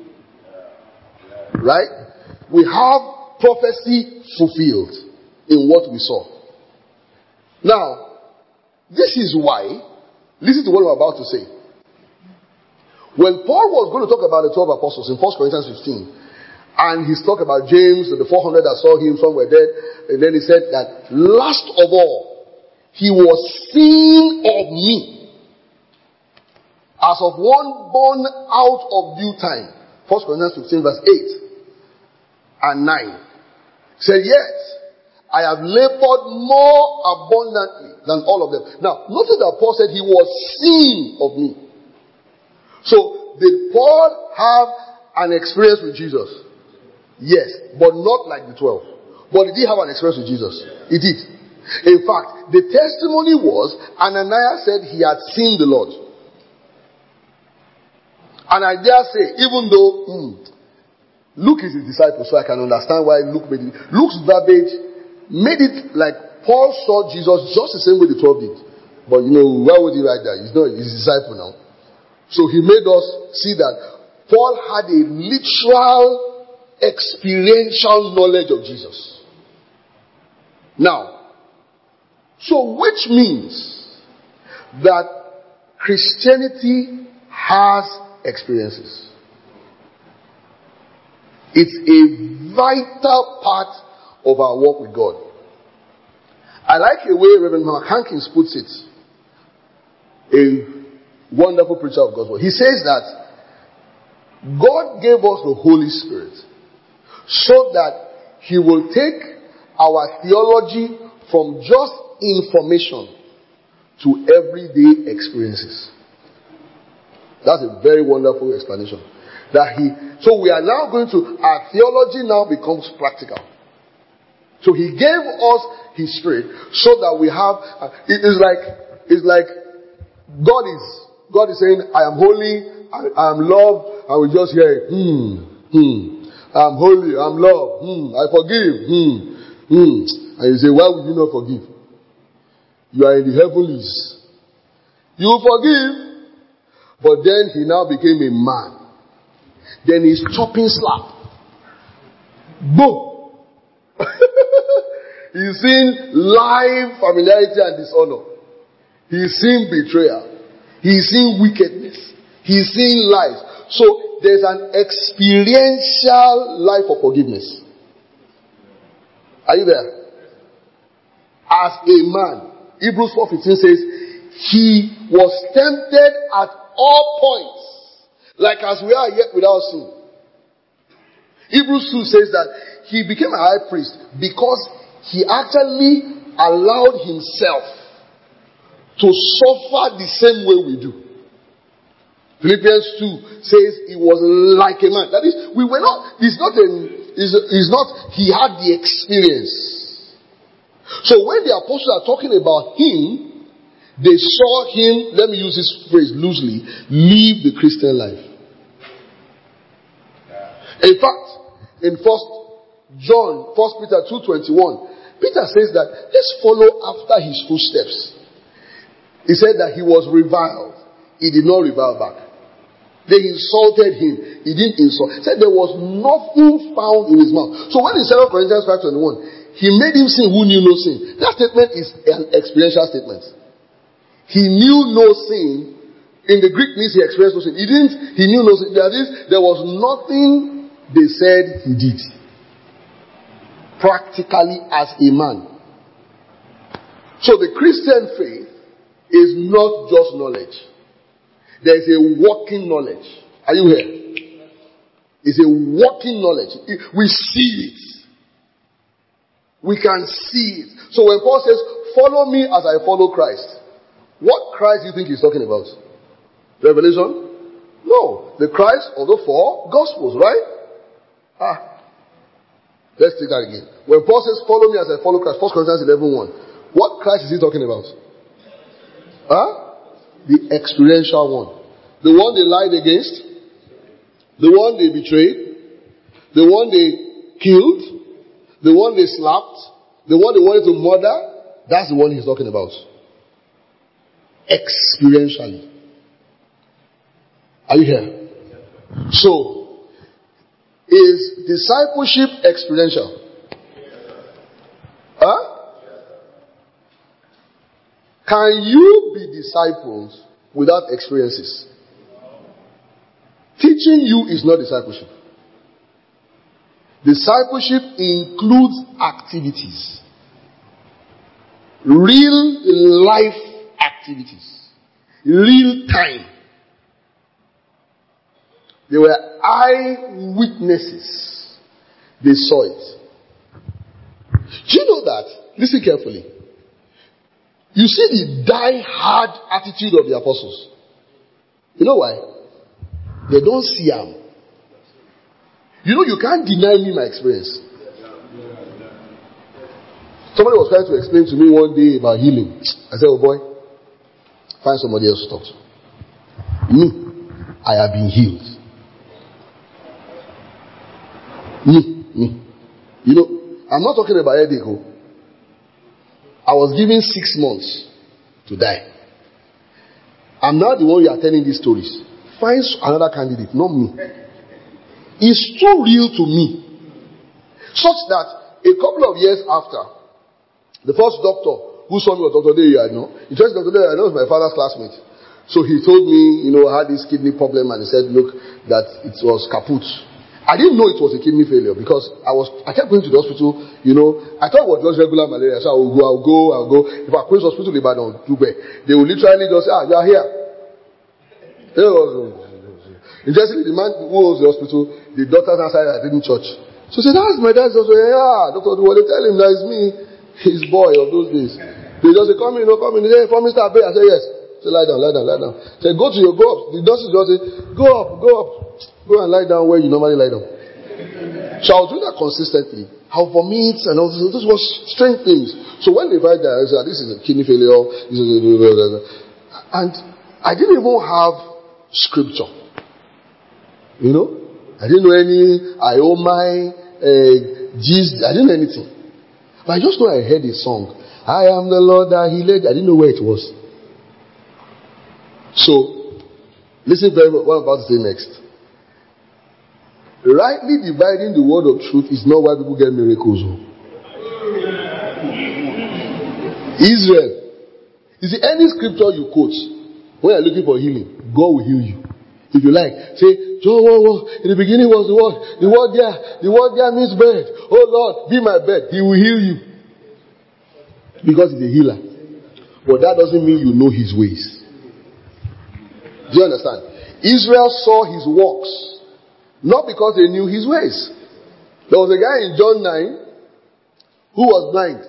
[SPEAKER 1] Right? We have prophecy fulfilled in what we saw. Now, this is why, listen to what I'm about to say. When Paul was going to talk about the 12 apostles in 1 Corinthians 15, and he's talking about James, the 400 that saw him, some were dead, and then he said that last of all, he was seen of me as of one born out of due time. 1 Corinthians 15 verse 8 and 9. He said, yet I have labored more abundantly than all of them. Now, notice that Paul said he was seen of me. So, did Paul have an experience with Jesus? Yes, but not like the 12. But did he have an experience with Jesus? He did. In fact, the testimony was Ananias said he had seen the Lord. And I dare say, even though Luke is his disciple, so I can understand why Luke made it. Luke's verbiage made it like Paul saw Jesus just the same way the 12 did. But why would he write that? He's not his disciple now. So he made us see that Paul had a literal, experiential knowledge of Jesus. Now, so which means that Christianity has experiences. It's a vital part of our walk with God. I like the way Reverend Mark Hankins puts it. A wonderful preacher of God's word. He says that God gave us the Holy Spirit so that He will take our theology from just information to everyday experiences. That's a very wonderful explanation. So we are now going to, our theology now becomes practical. So He gave us His Spirit so that we have, it's like God is saying, I am holy, I am loved, and we just hear, I'm holy, I'm loved, I forgive, And you say, why would you not forgive? You are in the heavenlies. You forgive, but then he now became a man. Then he's chopping slap. Boom! He's seen live familiarity and dishonor. He's seen betrayal. He's seen wickedness. He's seen lies. So there's an experiential life of forgiveness. Are you there? As a man, Hebrews 4:15 says, he was tempted at all points, like as we are yet without sin. Hebrews 2 says that he became a high priest because he actually allowed himself to suffer the same way we do. Philippians 2 says he was like a man. That is, he had the experience. So when the apostles are talking about him, they saw him, let me use this phrase loosely, live the Christian life. In fact, in 1 John, 1 Peter 2:21, Peter says that let's follow after his footsteps. He said that he was reviled. He did not revile back. They insulted him. He didn't insult. He said there was nothing found in his mouth. So when in 2 Corinthians 5:21, he made him sin who knew no sin. That statement is an experiential statement. He knew no sin. In the Greek means he experienced no sin. He knew no sin. That is, there was nothing they said he did. Practically as a man. So the Christian faith is not just knowledge. There is a working knowledge. Are you here? It's a working knowledge. We see it. We can see it. So when Paul says, follow me as I follow Christ, what Christ do you think he's talking about? Revelation? No. The Christ of the four Gospels, right? Let's take that again. When Paul says, follow me as I follow Christ, 1 Corinthians 11:1, what Christ is he talking about? The experiential one. The one they lied against. The one they betrayed. The one they killed. The one they slapped. The one they wanted to murder. That's the one he's talking about. Experientially. Are you here? So, is discipleship experiential? Can you be disciples without experiences? Teaching you is not discipleship. Discipleship includes activities. Real life activities. Real time. They were eyewitnesses. They saw it. Do you know that? Listen carefully. You see the die-hard attitude of the apostles. You know why? They don't see them. You know, you can't deny me my experience. Somebody was trying to explain to me one day about healing. I said, oh boy, find somebody else to talk to. Me, I have been healed. Me. You know, I'm not talking about headache. I was given 6 months to die. I'm not the one you are telling these stories. Find another candidate, not me. It's too real to me. Such that a couple of years after, the first doctor who saw me was Dr. Deyi, I know. He told Dr. Deyi, I know, was my father's classmate. So he told me, I had this kidney problem, and he said, look, that it was kaput. I didn't know it was a kidney failure because I kept going to the hospital, I thought it was just regular malaria. So I'll go. If I close hospital, they will literally just say, you are here. Interestingly, the man who owns the hospital, the doctors outside attending church. So he said, that's my dad. So yeah, Dr. Duwale, tell him that it's me, his boy of those days. They just say, come in. He said, for Mr. Abe. I said, yes. Say, lie down. Say, go up. The doctor just say, go up. Go and lie down where you normally lie down. So I was doing that consistently. I'll vomit and all this. This was strange things. So when they find that, I said, this is a kidney failure. And I didn't even have scripture. I didn't know any Jesus. I didn't know anything. But I just know I heard a song. I am the Lord that He led. I didn't know where it was. So, listen very well. What I'm about to say next. Rightly dividing the word of truth is not why people get miracles. Israel. You see, any scripture you quote, when you're looking for healing, God will heal you. If you like, say, in the beginning was the word. The word there means bed. Oh Lord, be my bed. He will heal you. Because he's a healer. But that doesn't mean you know his ways. Do you understand? Israel saw his works. Not because they knew his ways. There was a guy in John 9 who was blind.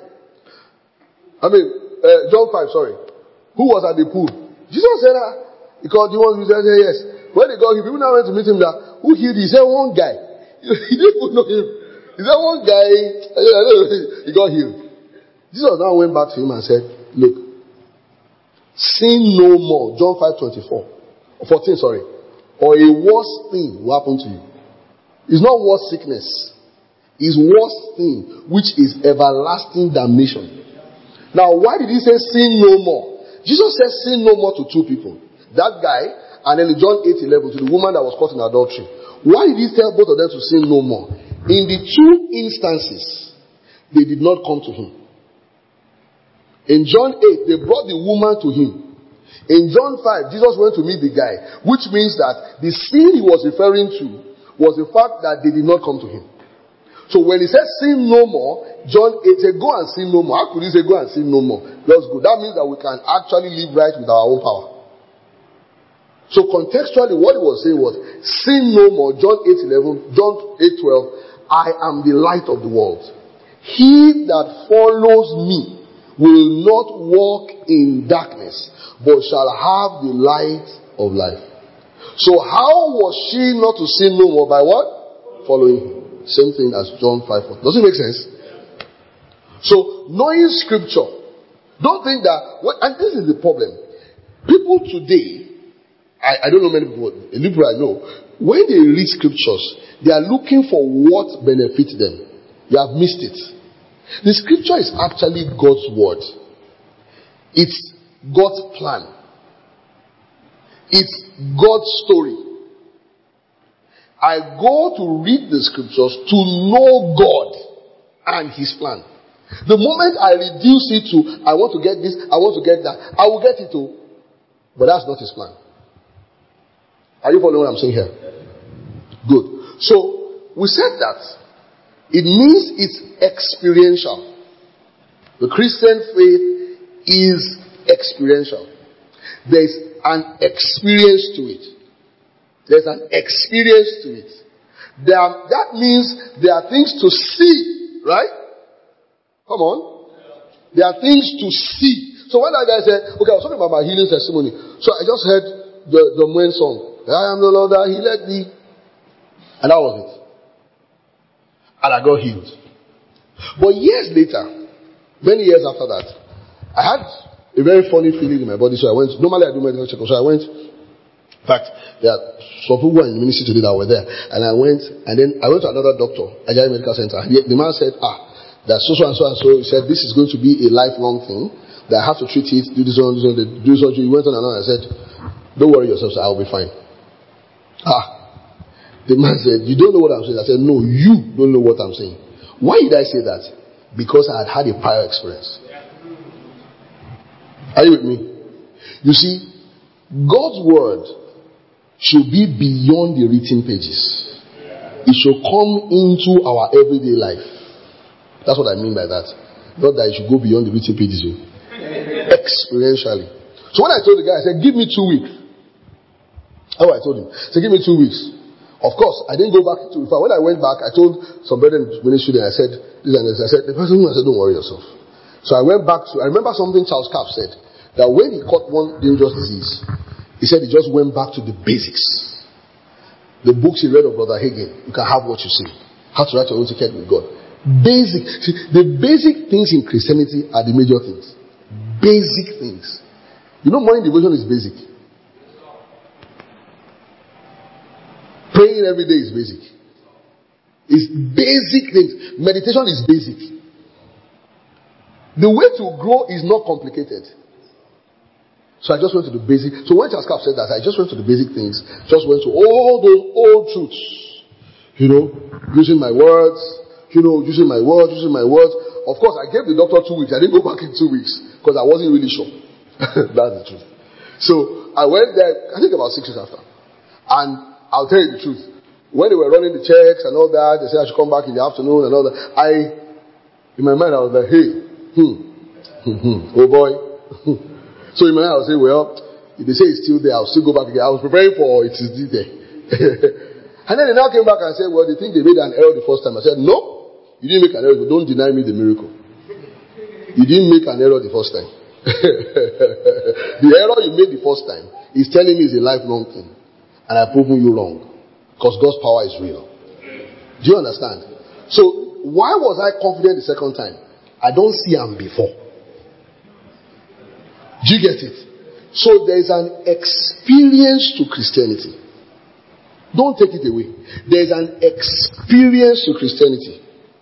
[SPEAKER 1] John 5, sorry. Who was at the pool. Jesus said that. He called the one who said yes. When they got him, people now went to meet him that. Who healed him? He said one guy. He didn't even know him. He said one guy. He got healed. Jesus now went back to him and said, look. Sin no more. John 5:14, or a worse thing will happen to you. It's not worse sickness. is worse thing, which is everlasting damnation. Now, why did he say sin no more? Jesus said sin no more to two people. That guy, and then in John 8:11 to the woman that was caught in adultery. Why did he tell both of them to sin no more? In the two instances, they did not come to him. In John 8, they brought the woman to him. In John 5, Jesus went to meet the guy, which means that the sin he was referring to was the fact that they did not come to him. So when he said sin no more, John 8 said go and sin no more. How could he say go and sin no more? Let's go. That means that we can actually live right with our own power. So contextually what he was saying was sin no more. John 8:11, John 8:12. I am the light of the world. He that follows me will not walk in darkness, but shall have the light of life. So how was she not to sin no more? By what? Following him. Same thing as John 5:4. Does it make sense? So knowing scripture, don't think that, and this is the problem. People today, I don't know many people, a people I know, when they read scriptures, they are looking for what benefits them. You have missed it. The scripture is actually God's word. It's God's plan. It's God's story. I go to read the scriptures to know God and his plan. The moment I reduce it to, I want to get this, I want to get that, I will get it too. But that's not his plan. Are you following what I'm saying here? Good. So, we said that it means it's experiential. The Christian faith is experiential. There's an experience to it. There's an experience to it. That means there are things to see, right? Come on. There are things to see. So when that guy said, okay, I was talking about my healing testimony. So I just heard the main song. I am the Lord that healed thee. And that was it. And I got healed. But years later, many years after that, I had a very funny feeling in my body. So I went, normally I do medical checkup. So I went, in fact, there are some people in the ministry today that were there. And I went to another doctor, Ajayi Medical Center. The man said, that so and so. He said, this is going to be a lifelong thing. That I have to treat it, do this one, do surgery. He went on and on. I said, don't worry yourself, sir, I'll be fine. The man said, you don't know what I'm saying. I said, no, you don't know what I'm saying. Why did I say that? Because I had a prior experience. Are you with me? You see, God's word should be beyond the written pages. It should come into our everyday life. That's what I mean by that. Not that it should go beyond the written pages. Experientially. So when I told the guy, I said, give me 2 weeks. I told him. So give me 2 weeks. Of course, I didn't go back to, when I went back, I told some brethren in ministry and I said, this and this. I said, the person said, don't worry yourself. So I went back I remember something Charles Capp said, that when he caught one dangerous disease, he said he just went back to the basics. The books he read of Brother Hagin, you can have what you see. How to write your own ticket with God. Basic. See, the basic things in Christianity are the major things. Basic things. You know, morning devotion is basic. Praying every day is basic. It's basic things. Meditation is basic. The way to grow is not complicated. So I just went to the basic. So when Charles Capp said that, I just went to the basic things. Just went to all those old truths. Using my words. Using my words. Of course, I gave the doctor 2 weeks. I didn't go back in 2 weeks because I wasn't really sure. That's the truth. So I went there, I think about 6 weeks after. And I'll tell you the truth. When they were running the checks and all that, they said I should come back in the afternoon and all that. In my mind, I was like, hey, oh boy. So in my mind, I was saying, well, if they say it's still there, I'll still go back again. I was preparing for it is still there. And then they now came back and said, well, they think they made an error the first time. I said, no, you didn't make an error, but don't deny me the miracle. You didn't make an error the first time. The error you made the first time is telling me it's a lifelong thing. And I've proven you wrong. Because God's power is real. Do you understand? So, why was I confident the second time? I don't see him before. Do you get it? So, there is an experience to Christianity. Don't take it away. There is an experience to Christianity.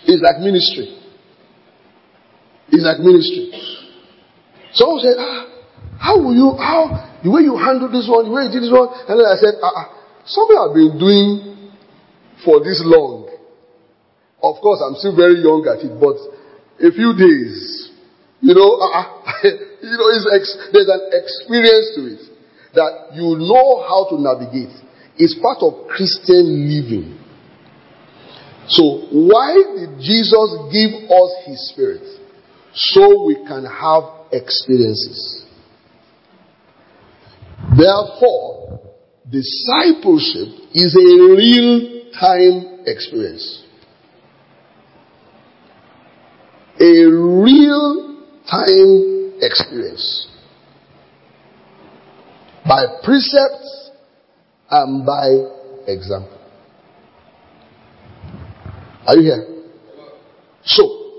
[SPEAKER 1] It's like ministry. It's like ministry. Someone said, the way you handle this one, the way you did this one. And then I said, something I've been doing for this long. Of course, I'm still very young at it, but a few days, there's an experience to it that you know how to navigate. It's part of Christian living. So why did Jesus give us his Spirit? So we can have experiences. Therefore, discipleship is a real-time experience. A real-time experience. By precept and by example. Are you here? So,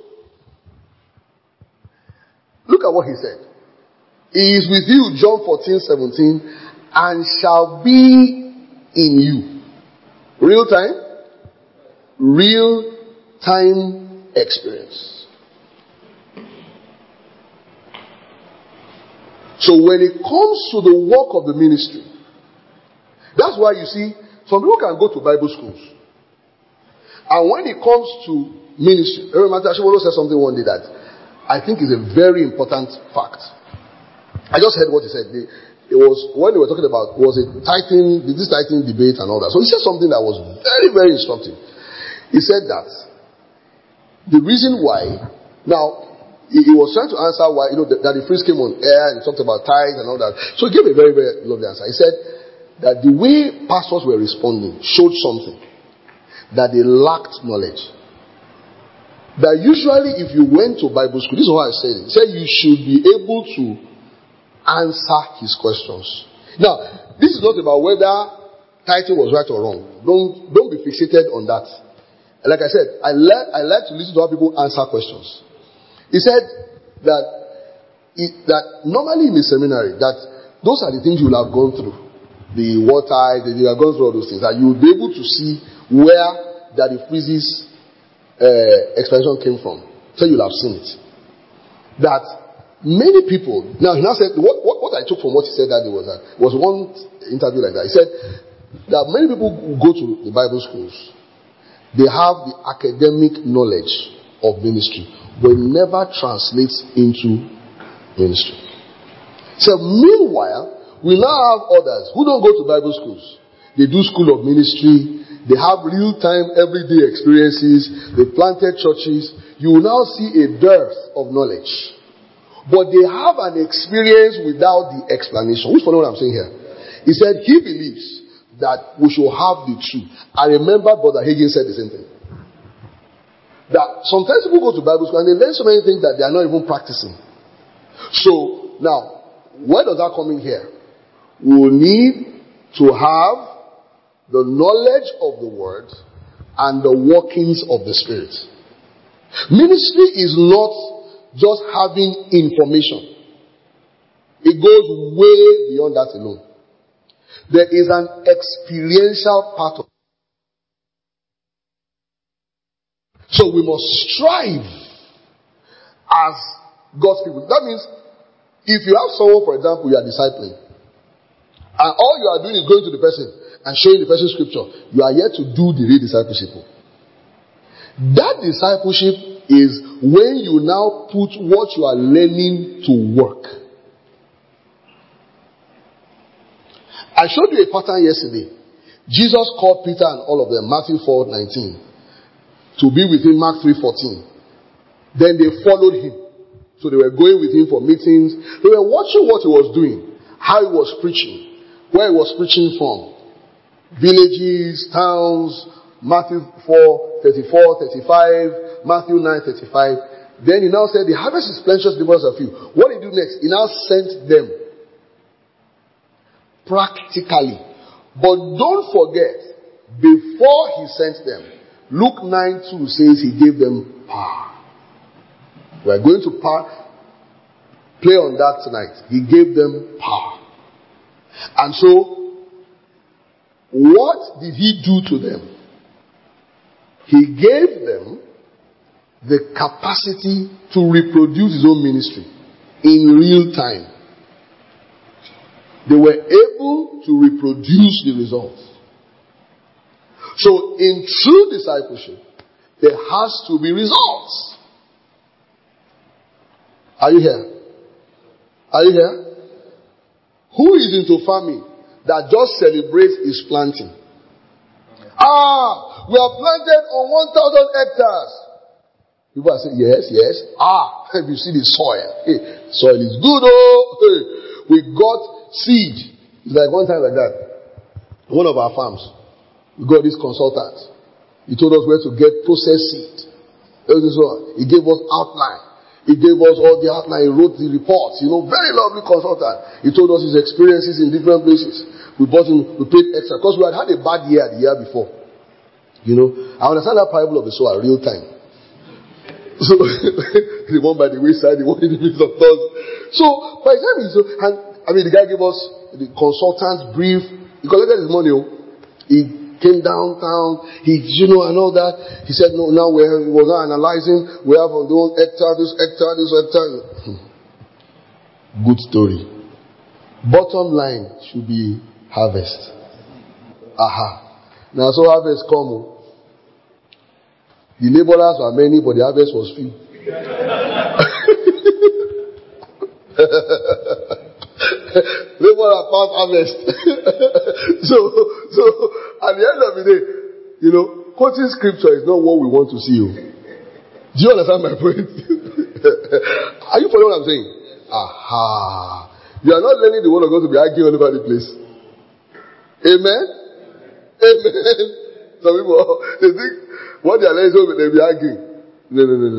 [SPEAKER 1] look at what he said. He is with you, John 14:17, and shall be in you. Real time? Real time experience. So when it comes to the work of the ministry, that's why you see, some people can go to Bible schools. And when it comes to ministry, I remember Ashimolo said something one day that I think is a very important fact. I just heard what he said. It was when they were talking about this tithing debate and all that. So he said something that was very, very instructive. He said that the reason why, now he was trying to answer why, that the priest came on air and talked about tithes and all that. So he gave a very, very lovely answer. He said that the way pastors were responding showed something, that they lacked knowledge. That usually if you went to Bible school, this is what I said. He said you should be able to answer his questions. Now, this is not about whether tithing was right or wrong. Don't be fixated on that. Like I said, I like to listen to how people answer questions. He said that normally in the seminary, that those are the things you will have gone through. The water, you have gone through all those things. And you will be able to see where Daddy Freeze's explanation came from. So you'll have seen it. That many people, now he now said, what I took from what he said that day was one interview like that. He said that many people who go to the Bible schools, they have the academic knowledge of ministry, but it never translates into ministry. So meanwhile, we now have others who don't go to Bible schools. They do school of ministry. They have real-time, everyday experiences. They planted churches. You will now see a dearth of knowledge. But they have an experience without the explanation. Which one what I'm saying here? He said he believes that we should have the truth. I remember Brother Hagin said the same thing. That sometimes people go to Bible school and they learn so many things that they are not even practicing. So, now, where does that come in here? We will need to have the knowledge of the word and the workings of the Spirit. Ministry is not just having information. It goes way beyond that alone. There is an experiential part of it. So we must strive as God's people. That means if you have someone, for example, you are discipling, and all you are doing is going to the person and showing the person scripture, you are yet to do the real discipleship. That discipleship is when you now put what you are learning to work. I showed you a pattern yesterday. Jesus called Peter and all of them, Matthew 4:19, to be with him, Mark 3:14. Then they followed him. So they were going with him for meetings. They were watching what he was doing, how he was preaching, where he was preaching from. Villages, towns, Matthew 4:34, 35, Matthew 9:35. Then he now said, the harvest is plenteous, the laborers are few. What did he do next? He now sent them. Practically. But don't forget, before he sent them, Luke 9:2 says he gave them power. We are going to play on that tonight. He gave them power. And so, what did he do to them? He gave them the capacity to reproduce his own ministry in real time. They were able to reproduce the results. So in true discipleship, there has to be results. Are you here? Are you here? Who is into farming that just celebrates his planting? We are planted on 1,000 hectares. People are saying, yes. Have you seen the soil? Hey, soil is good, Hey, we got seed. It's like one time like that. One of our farms, we got this consultant. He told us where to get processed seed. He gave us outline. He gave us all the outline. He wrote the reports. Very lovely consultant. He told us his experiences in different places. We paid extra because we had a bad year the year before. I understand that parable of the sower real time. So the one by the wayside, the one in the midst of thorns. So by the time the guy gave us the consultant's brief. He collected his money. He came downtown, and all that. He said, no, now we're now analyzing. We have on those hectare, this hectare. Good story. Bottom line should be harvest. Now, so harvest come. The laborers were many, but the harvest was few. Laborer past harvest. So at the end of the day, quoting scripture is not what we want to see. Do you understand my point? Are you following what I'm saying? You are not learning the word of God to be arguing all over the place. Amen? Some people, they think what they are learning is they'll be arguing. No.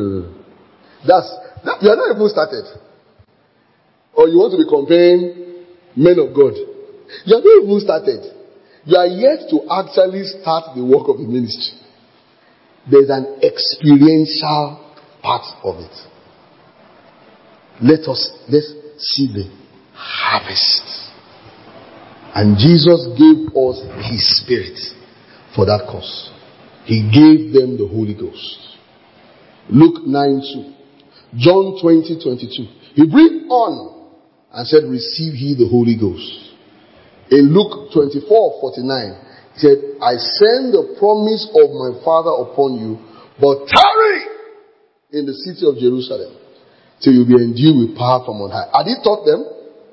[SPEAKER 1] You are not even started. Or you want to be comparing men of God. You are not even started. You are yet to actually start the work of the ministry. There's an experiential part of it. Let's see the harvest. And Jesus gave us his spirit for that cause. He gave them the Holy Ghost. Luke 9:2. John 20:22. He breathed on and said, receive ye the Holy Ghost. In Luke 24:49, he said, I send the promise of my Father upon you, but tarry in the city of Jerusalem till you be endued with power from on high. Had he taught them?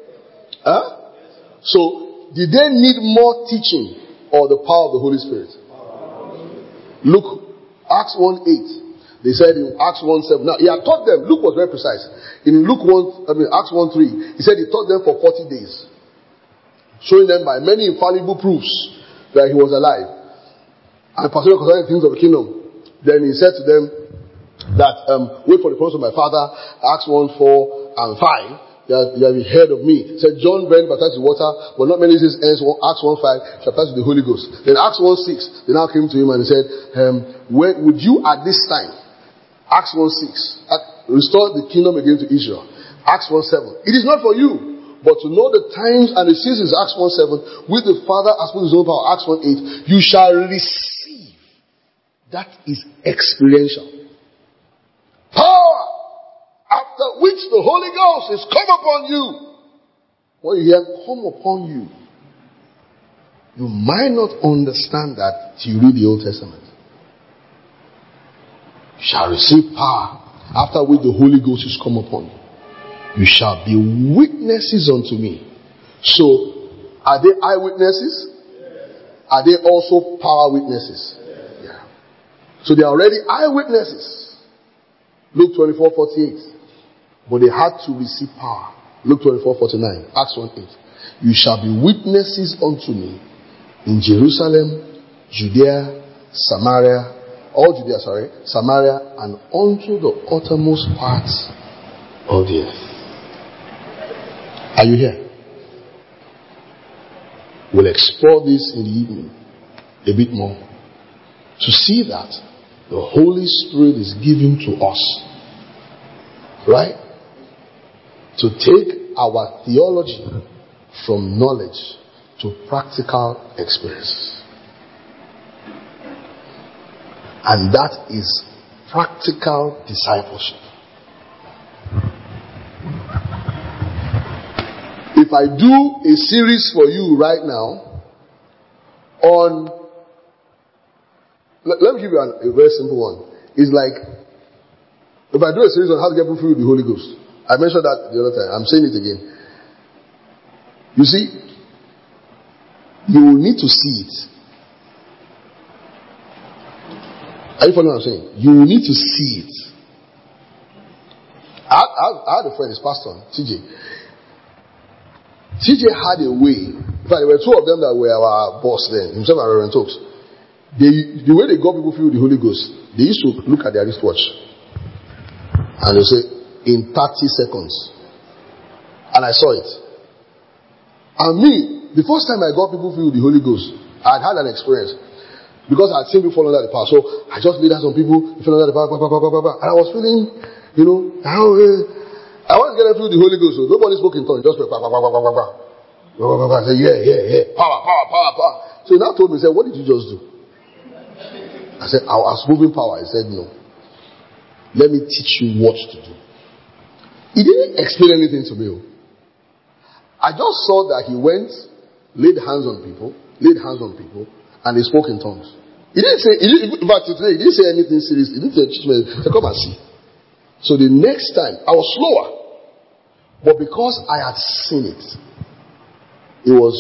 [SPEAKER 1] So, did they need more teaching or the power of the Holy Spirit? Look, Acts 1:8. They said in Acts 1:7. Now, he had taught them. Luke was very precise. In Acts 1:3, he said he taught them for 40 days. Showing them by many infallible proofs that he was alive. And particularly concerning things of the kingdom. Then he said to them that, wait for the promise of my Father. Acts 1:4 and 5. You have heard of me. He said, John ran baptized with water, but not many days ends. Acts 1:5, baptized with the Holy Ghost. Then Acts 1:6, they now came to him and he said, when would you at this time, Acts 1:6, restore the kingdom again to Israel? Acts 1:7, it is not for you, but to know the times and the seasons. Acts 1:7, with the Father has put his own power. Acts 1:8, you shall receive. That is experiential. Power, after which the Holy Ghost is come upon you. When you hear come upon you, you might not understand that till you read the Old Testament. You shall receive power, after which the Holy Ghost is come upon you. You shall be witnesses unto me. So, are they eyewitnesses? Are they also power witnesses? Yeah. So they are already eyewitnesses. Luke 24:48. But they had to receive power. Luke 24:49. Acts 1:8. You shall be witnesses unto me in Jerusalem, Judea, Samaria, and unto the uttermost parts of the earth. Are you here? We'll explore this in the evening a bit more to see that the Holy Spirit is given to us, right? To take our theology from knowledge to practical experience. And that is practical discipleship. If I do a series for you right now on, let me give you a very simple one. It's like, if I do a series on how to get people filled with the Holy Ghost, I mentioned that the other time, I'm saying it again. You see, you will need to see it. Are you following what I'm saying? You will need to see it. I had a friend, his pastor, TJ. TJ had a way. In fact, there were two of them that were our boss then, himself and Reverend Talks. The way they got people filled with the Holy Ghost, they used to look at their wristwatch and they say, in 30 seconds. And I saw it. And me, the first time I got people filled with the Holy Ghost, I had an experience. Because I had seen people fall under the power. So I just laid out some people, fell under the power, and I was feeling, I want to get them through the Holy Ghost. So nobody spoke in tongues. Just went, I said, yeah. Power. So he now told me, he said, what did you just do? I said, I was moving power. He said, no. Let me teach you what to do. He didn't explain anything to me. I just saw that he went, laid hands on people, and they spoke in tongues. He didn't say, in fact, today, he didn't say anything serious. He didn't say, come and see. So the next time, I was slower. But because I had seen it, it was,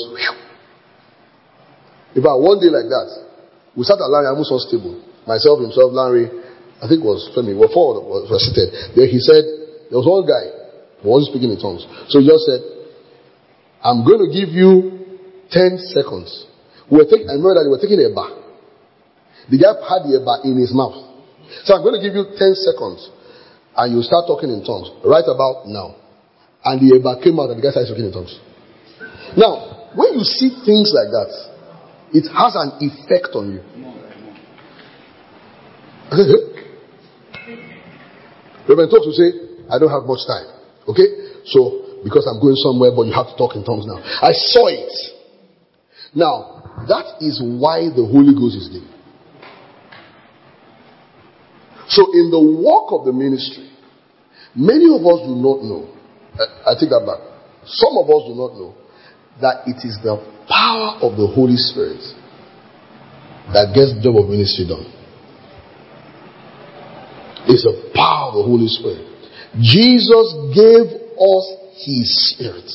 [SPEAKER 1] in fact, one day like that, we sat at Larry Amuson's table. Myself, himself, Larry, I think it was Femi, we were four were seated. Then he said, there was one guy who wasn't speaking in tongues. So he just said, I'm going to give you 10 seconds. I remember that they were taking a bar. The guy had the bar in his mouth. So I'm going to give you 10 seconds. And you start talking in tongues. Right about now. And the bar came out and the guy started talking in tongues. Now, when you see things like that, it has an effect on you. Reverend Talks will say, I don't have much time. Okay? So, because I'm going somewhere, but you have to talk in tongues now. I saw it. Now, that is why the Holy Ghost is there. So, in the work of the ministry, many of us do not know. I take that back. Some of us do not know that it is the power of the Holy Spirit that gets the job of ministry done. It's the power of the Holy Spirit. Jesus gave us His Spirit.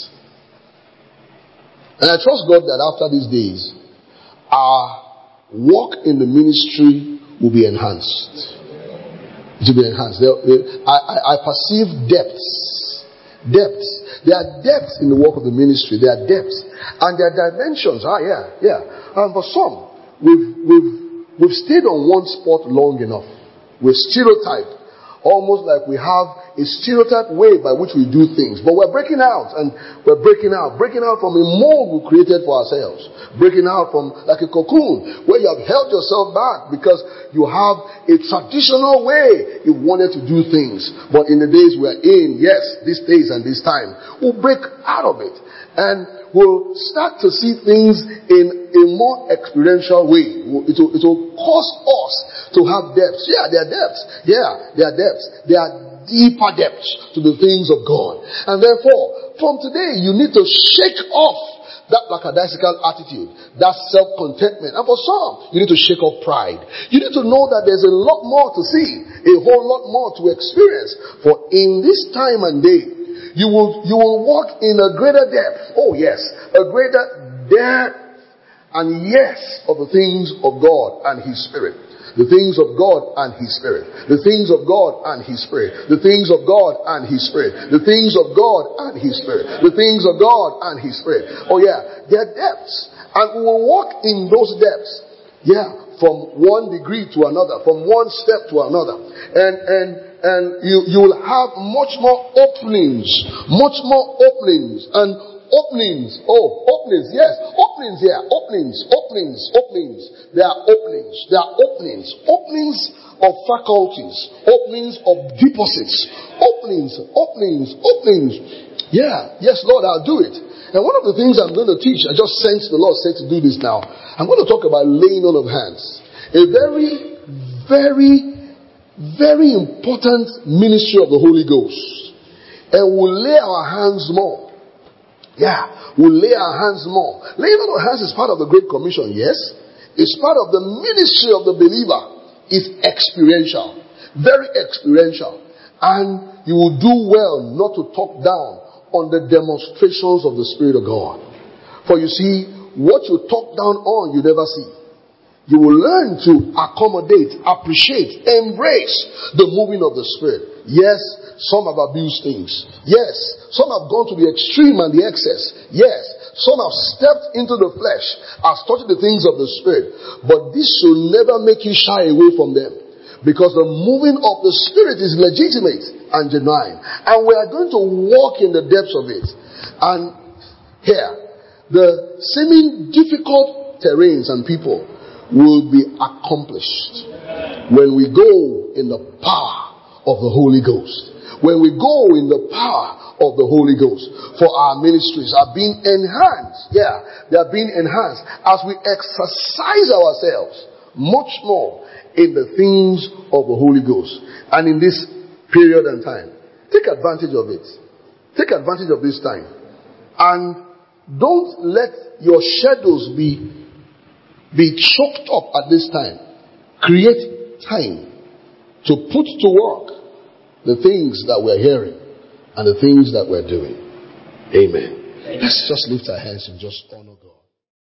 [SPEAKER 1] And I trust God that after these days, our work in the ministry will be enhanced. It will be enhanced. I perceive depths. There are depths in the work of the ministry. There are depths. And there are dimensions. And for some, we've stayed on one spot long enough. We're stereotyped. Almost like we have a stereotyped way by which we do things. But we're breaking out. And we're breaking out. Breaking out from a mold we created for ourselves. Breaking out from like a cocoon where you have held yourself back because you have a traditional way you wanted to do things. But in the days we're in, yes, these days and this time, we'll break out of it. And we'll start to see things in a more experiential way. It will cause us to have depths. Yeah, there are depths. There are deeper depths to the things of God. And therefore, from today, you need to shake off that lackadaisical attitude, that self-contentment. And for some, you need to shake off pride. You need to know that there's a lot more to see, a whole lot more to experience. For in this time and day, you will walk in a greater depth. Oh yes, a greater depth and yes of the things of God and His Spirit. The things of God and His Spirit. The things of God and His Spirit. The things of God and His Spirit. The things of God and His Spirit. The things of God and His Spirit. Oh yeah, there are depths. And we will walk in those depths. Yeah, from one degree to another. From one step to another. And you will have much more openings. Much more openings. And openings. Oh, openings. Yes. Openings here. Openings. There are openings. Openings of faculties. Openings of deposits. Openings. Yeah. Yes, Lord, I'll do it. And one of the things I'm going to teach, I just sensed the Lord said to do this now. I'm going to talk about laying on of hands. A very, very very important ministry of the Holy Ghost. And we'll lay our hands more. Yeah, we'll lay our hands more. Laying on of hands is part of the Great Commission, yes. It's part of the ministry of the believer. It's experiential. Very experiential. And you will do well not to talk down on the demonstrations of the Spirit of God. For you see, what you talk down on, you never see. You will learn to accommodate, appreciate, embrace the moving of the Spirit. Yes, some have abused things. Yes, some have gone to the extreme and the excess. Yes, some have stepped into the flesh as touching the things of the Spirit. But this should never make you shy away from them. Because the moving of the Spirit is legitimate and genuine. And we are going to walk in the depths of it. And here, the seeming difficult terrains and people will be accomplished when we go in the power of the Holy Ghost. When we go in the power of the Holy Ghost. For our ministries are being enhanced. Yeah, they are being enhanced as we exercise ourselves much more in the things of the Holy Ghost. And in this period and time, take advantage of it. Take advantage of this time. And don't let your shadows be choked up at this time. Create time to put to work the things that we're hearing and the things that we're doing. Amen. Let's just lift our hands and just honor God.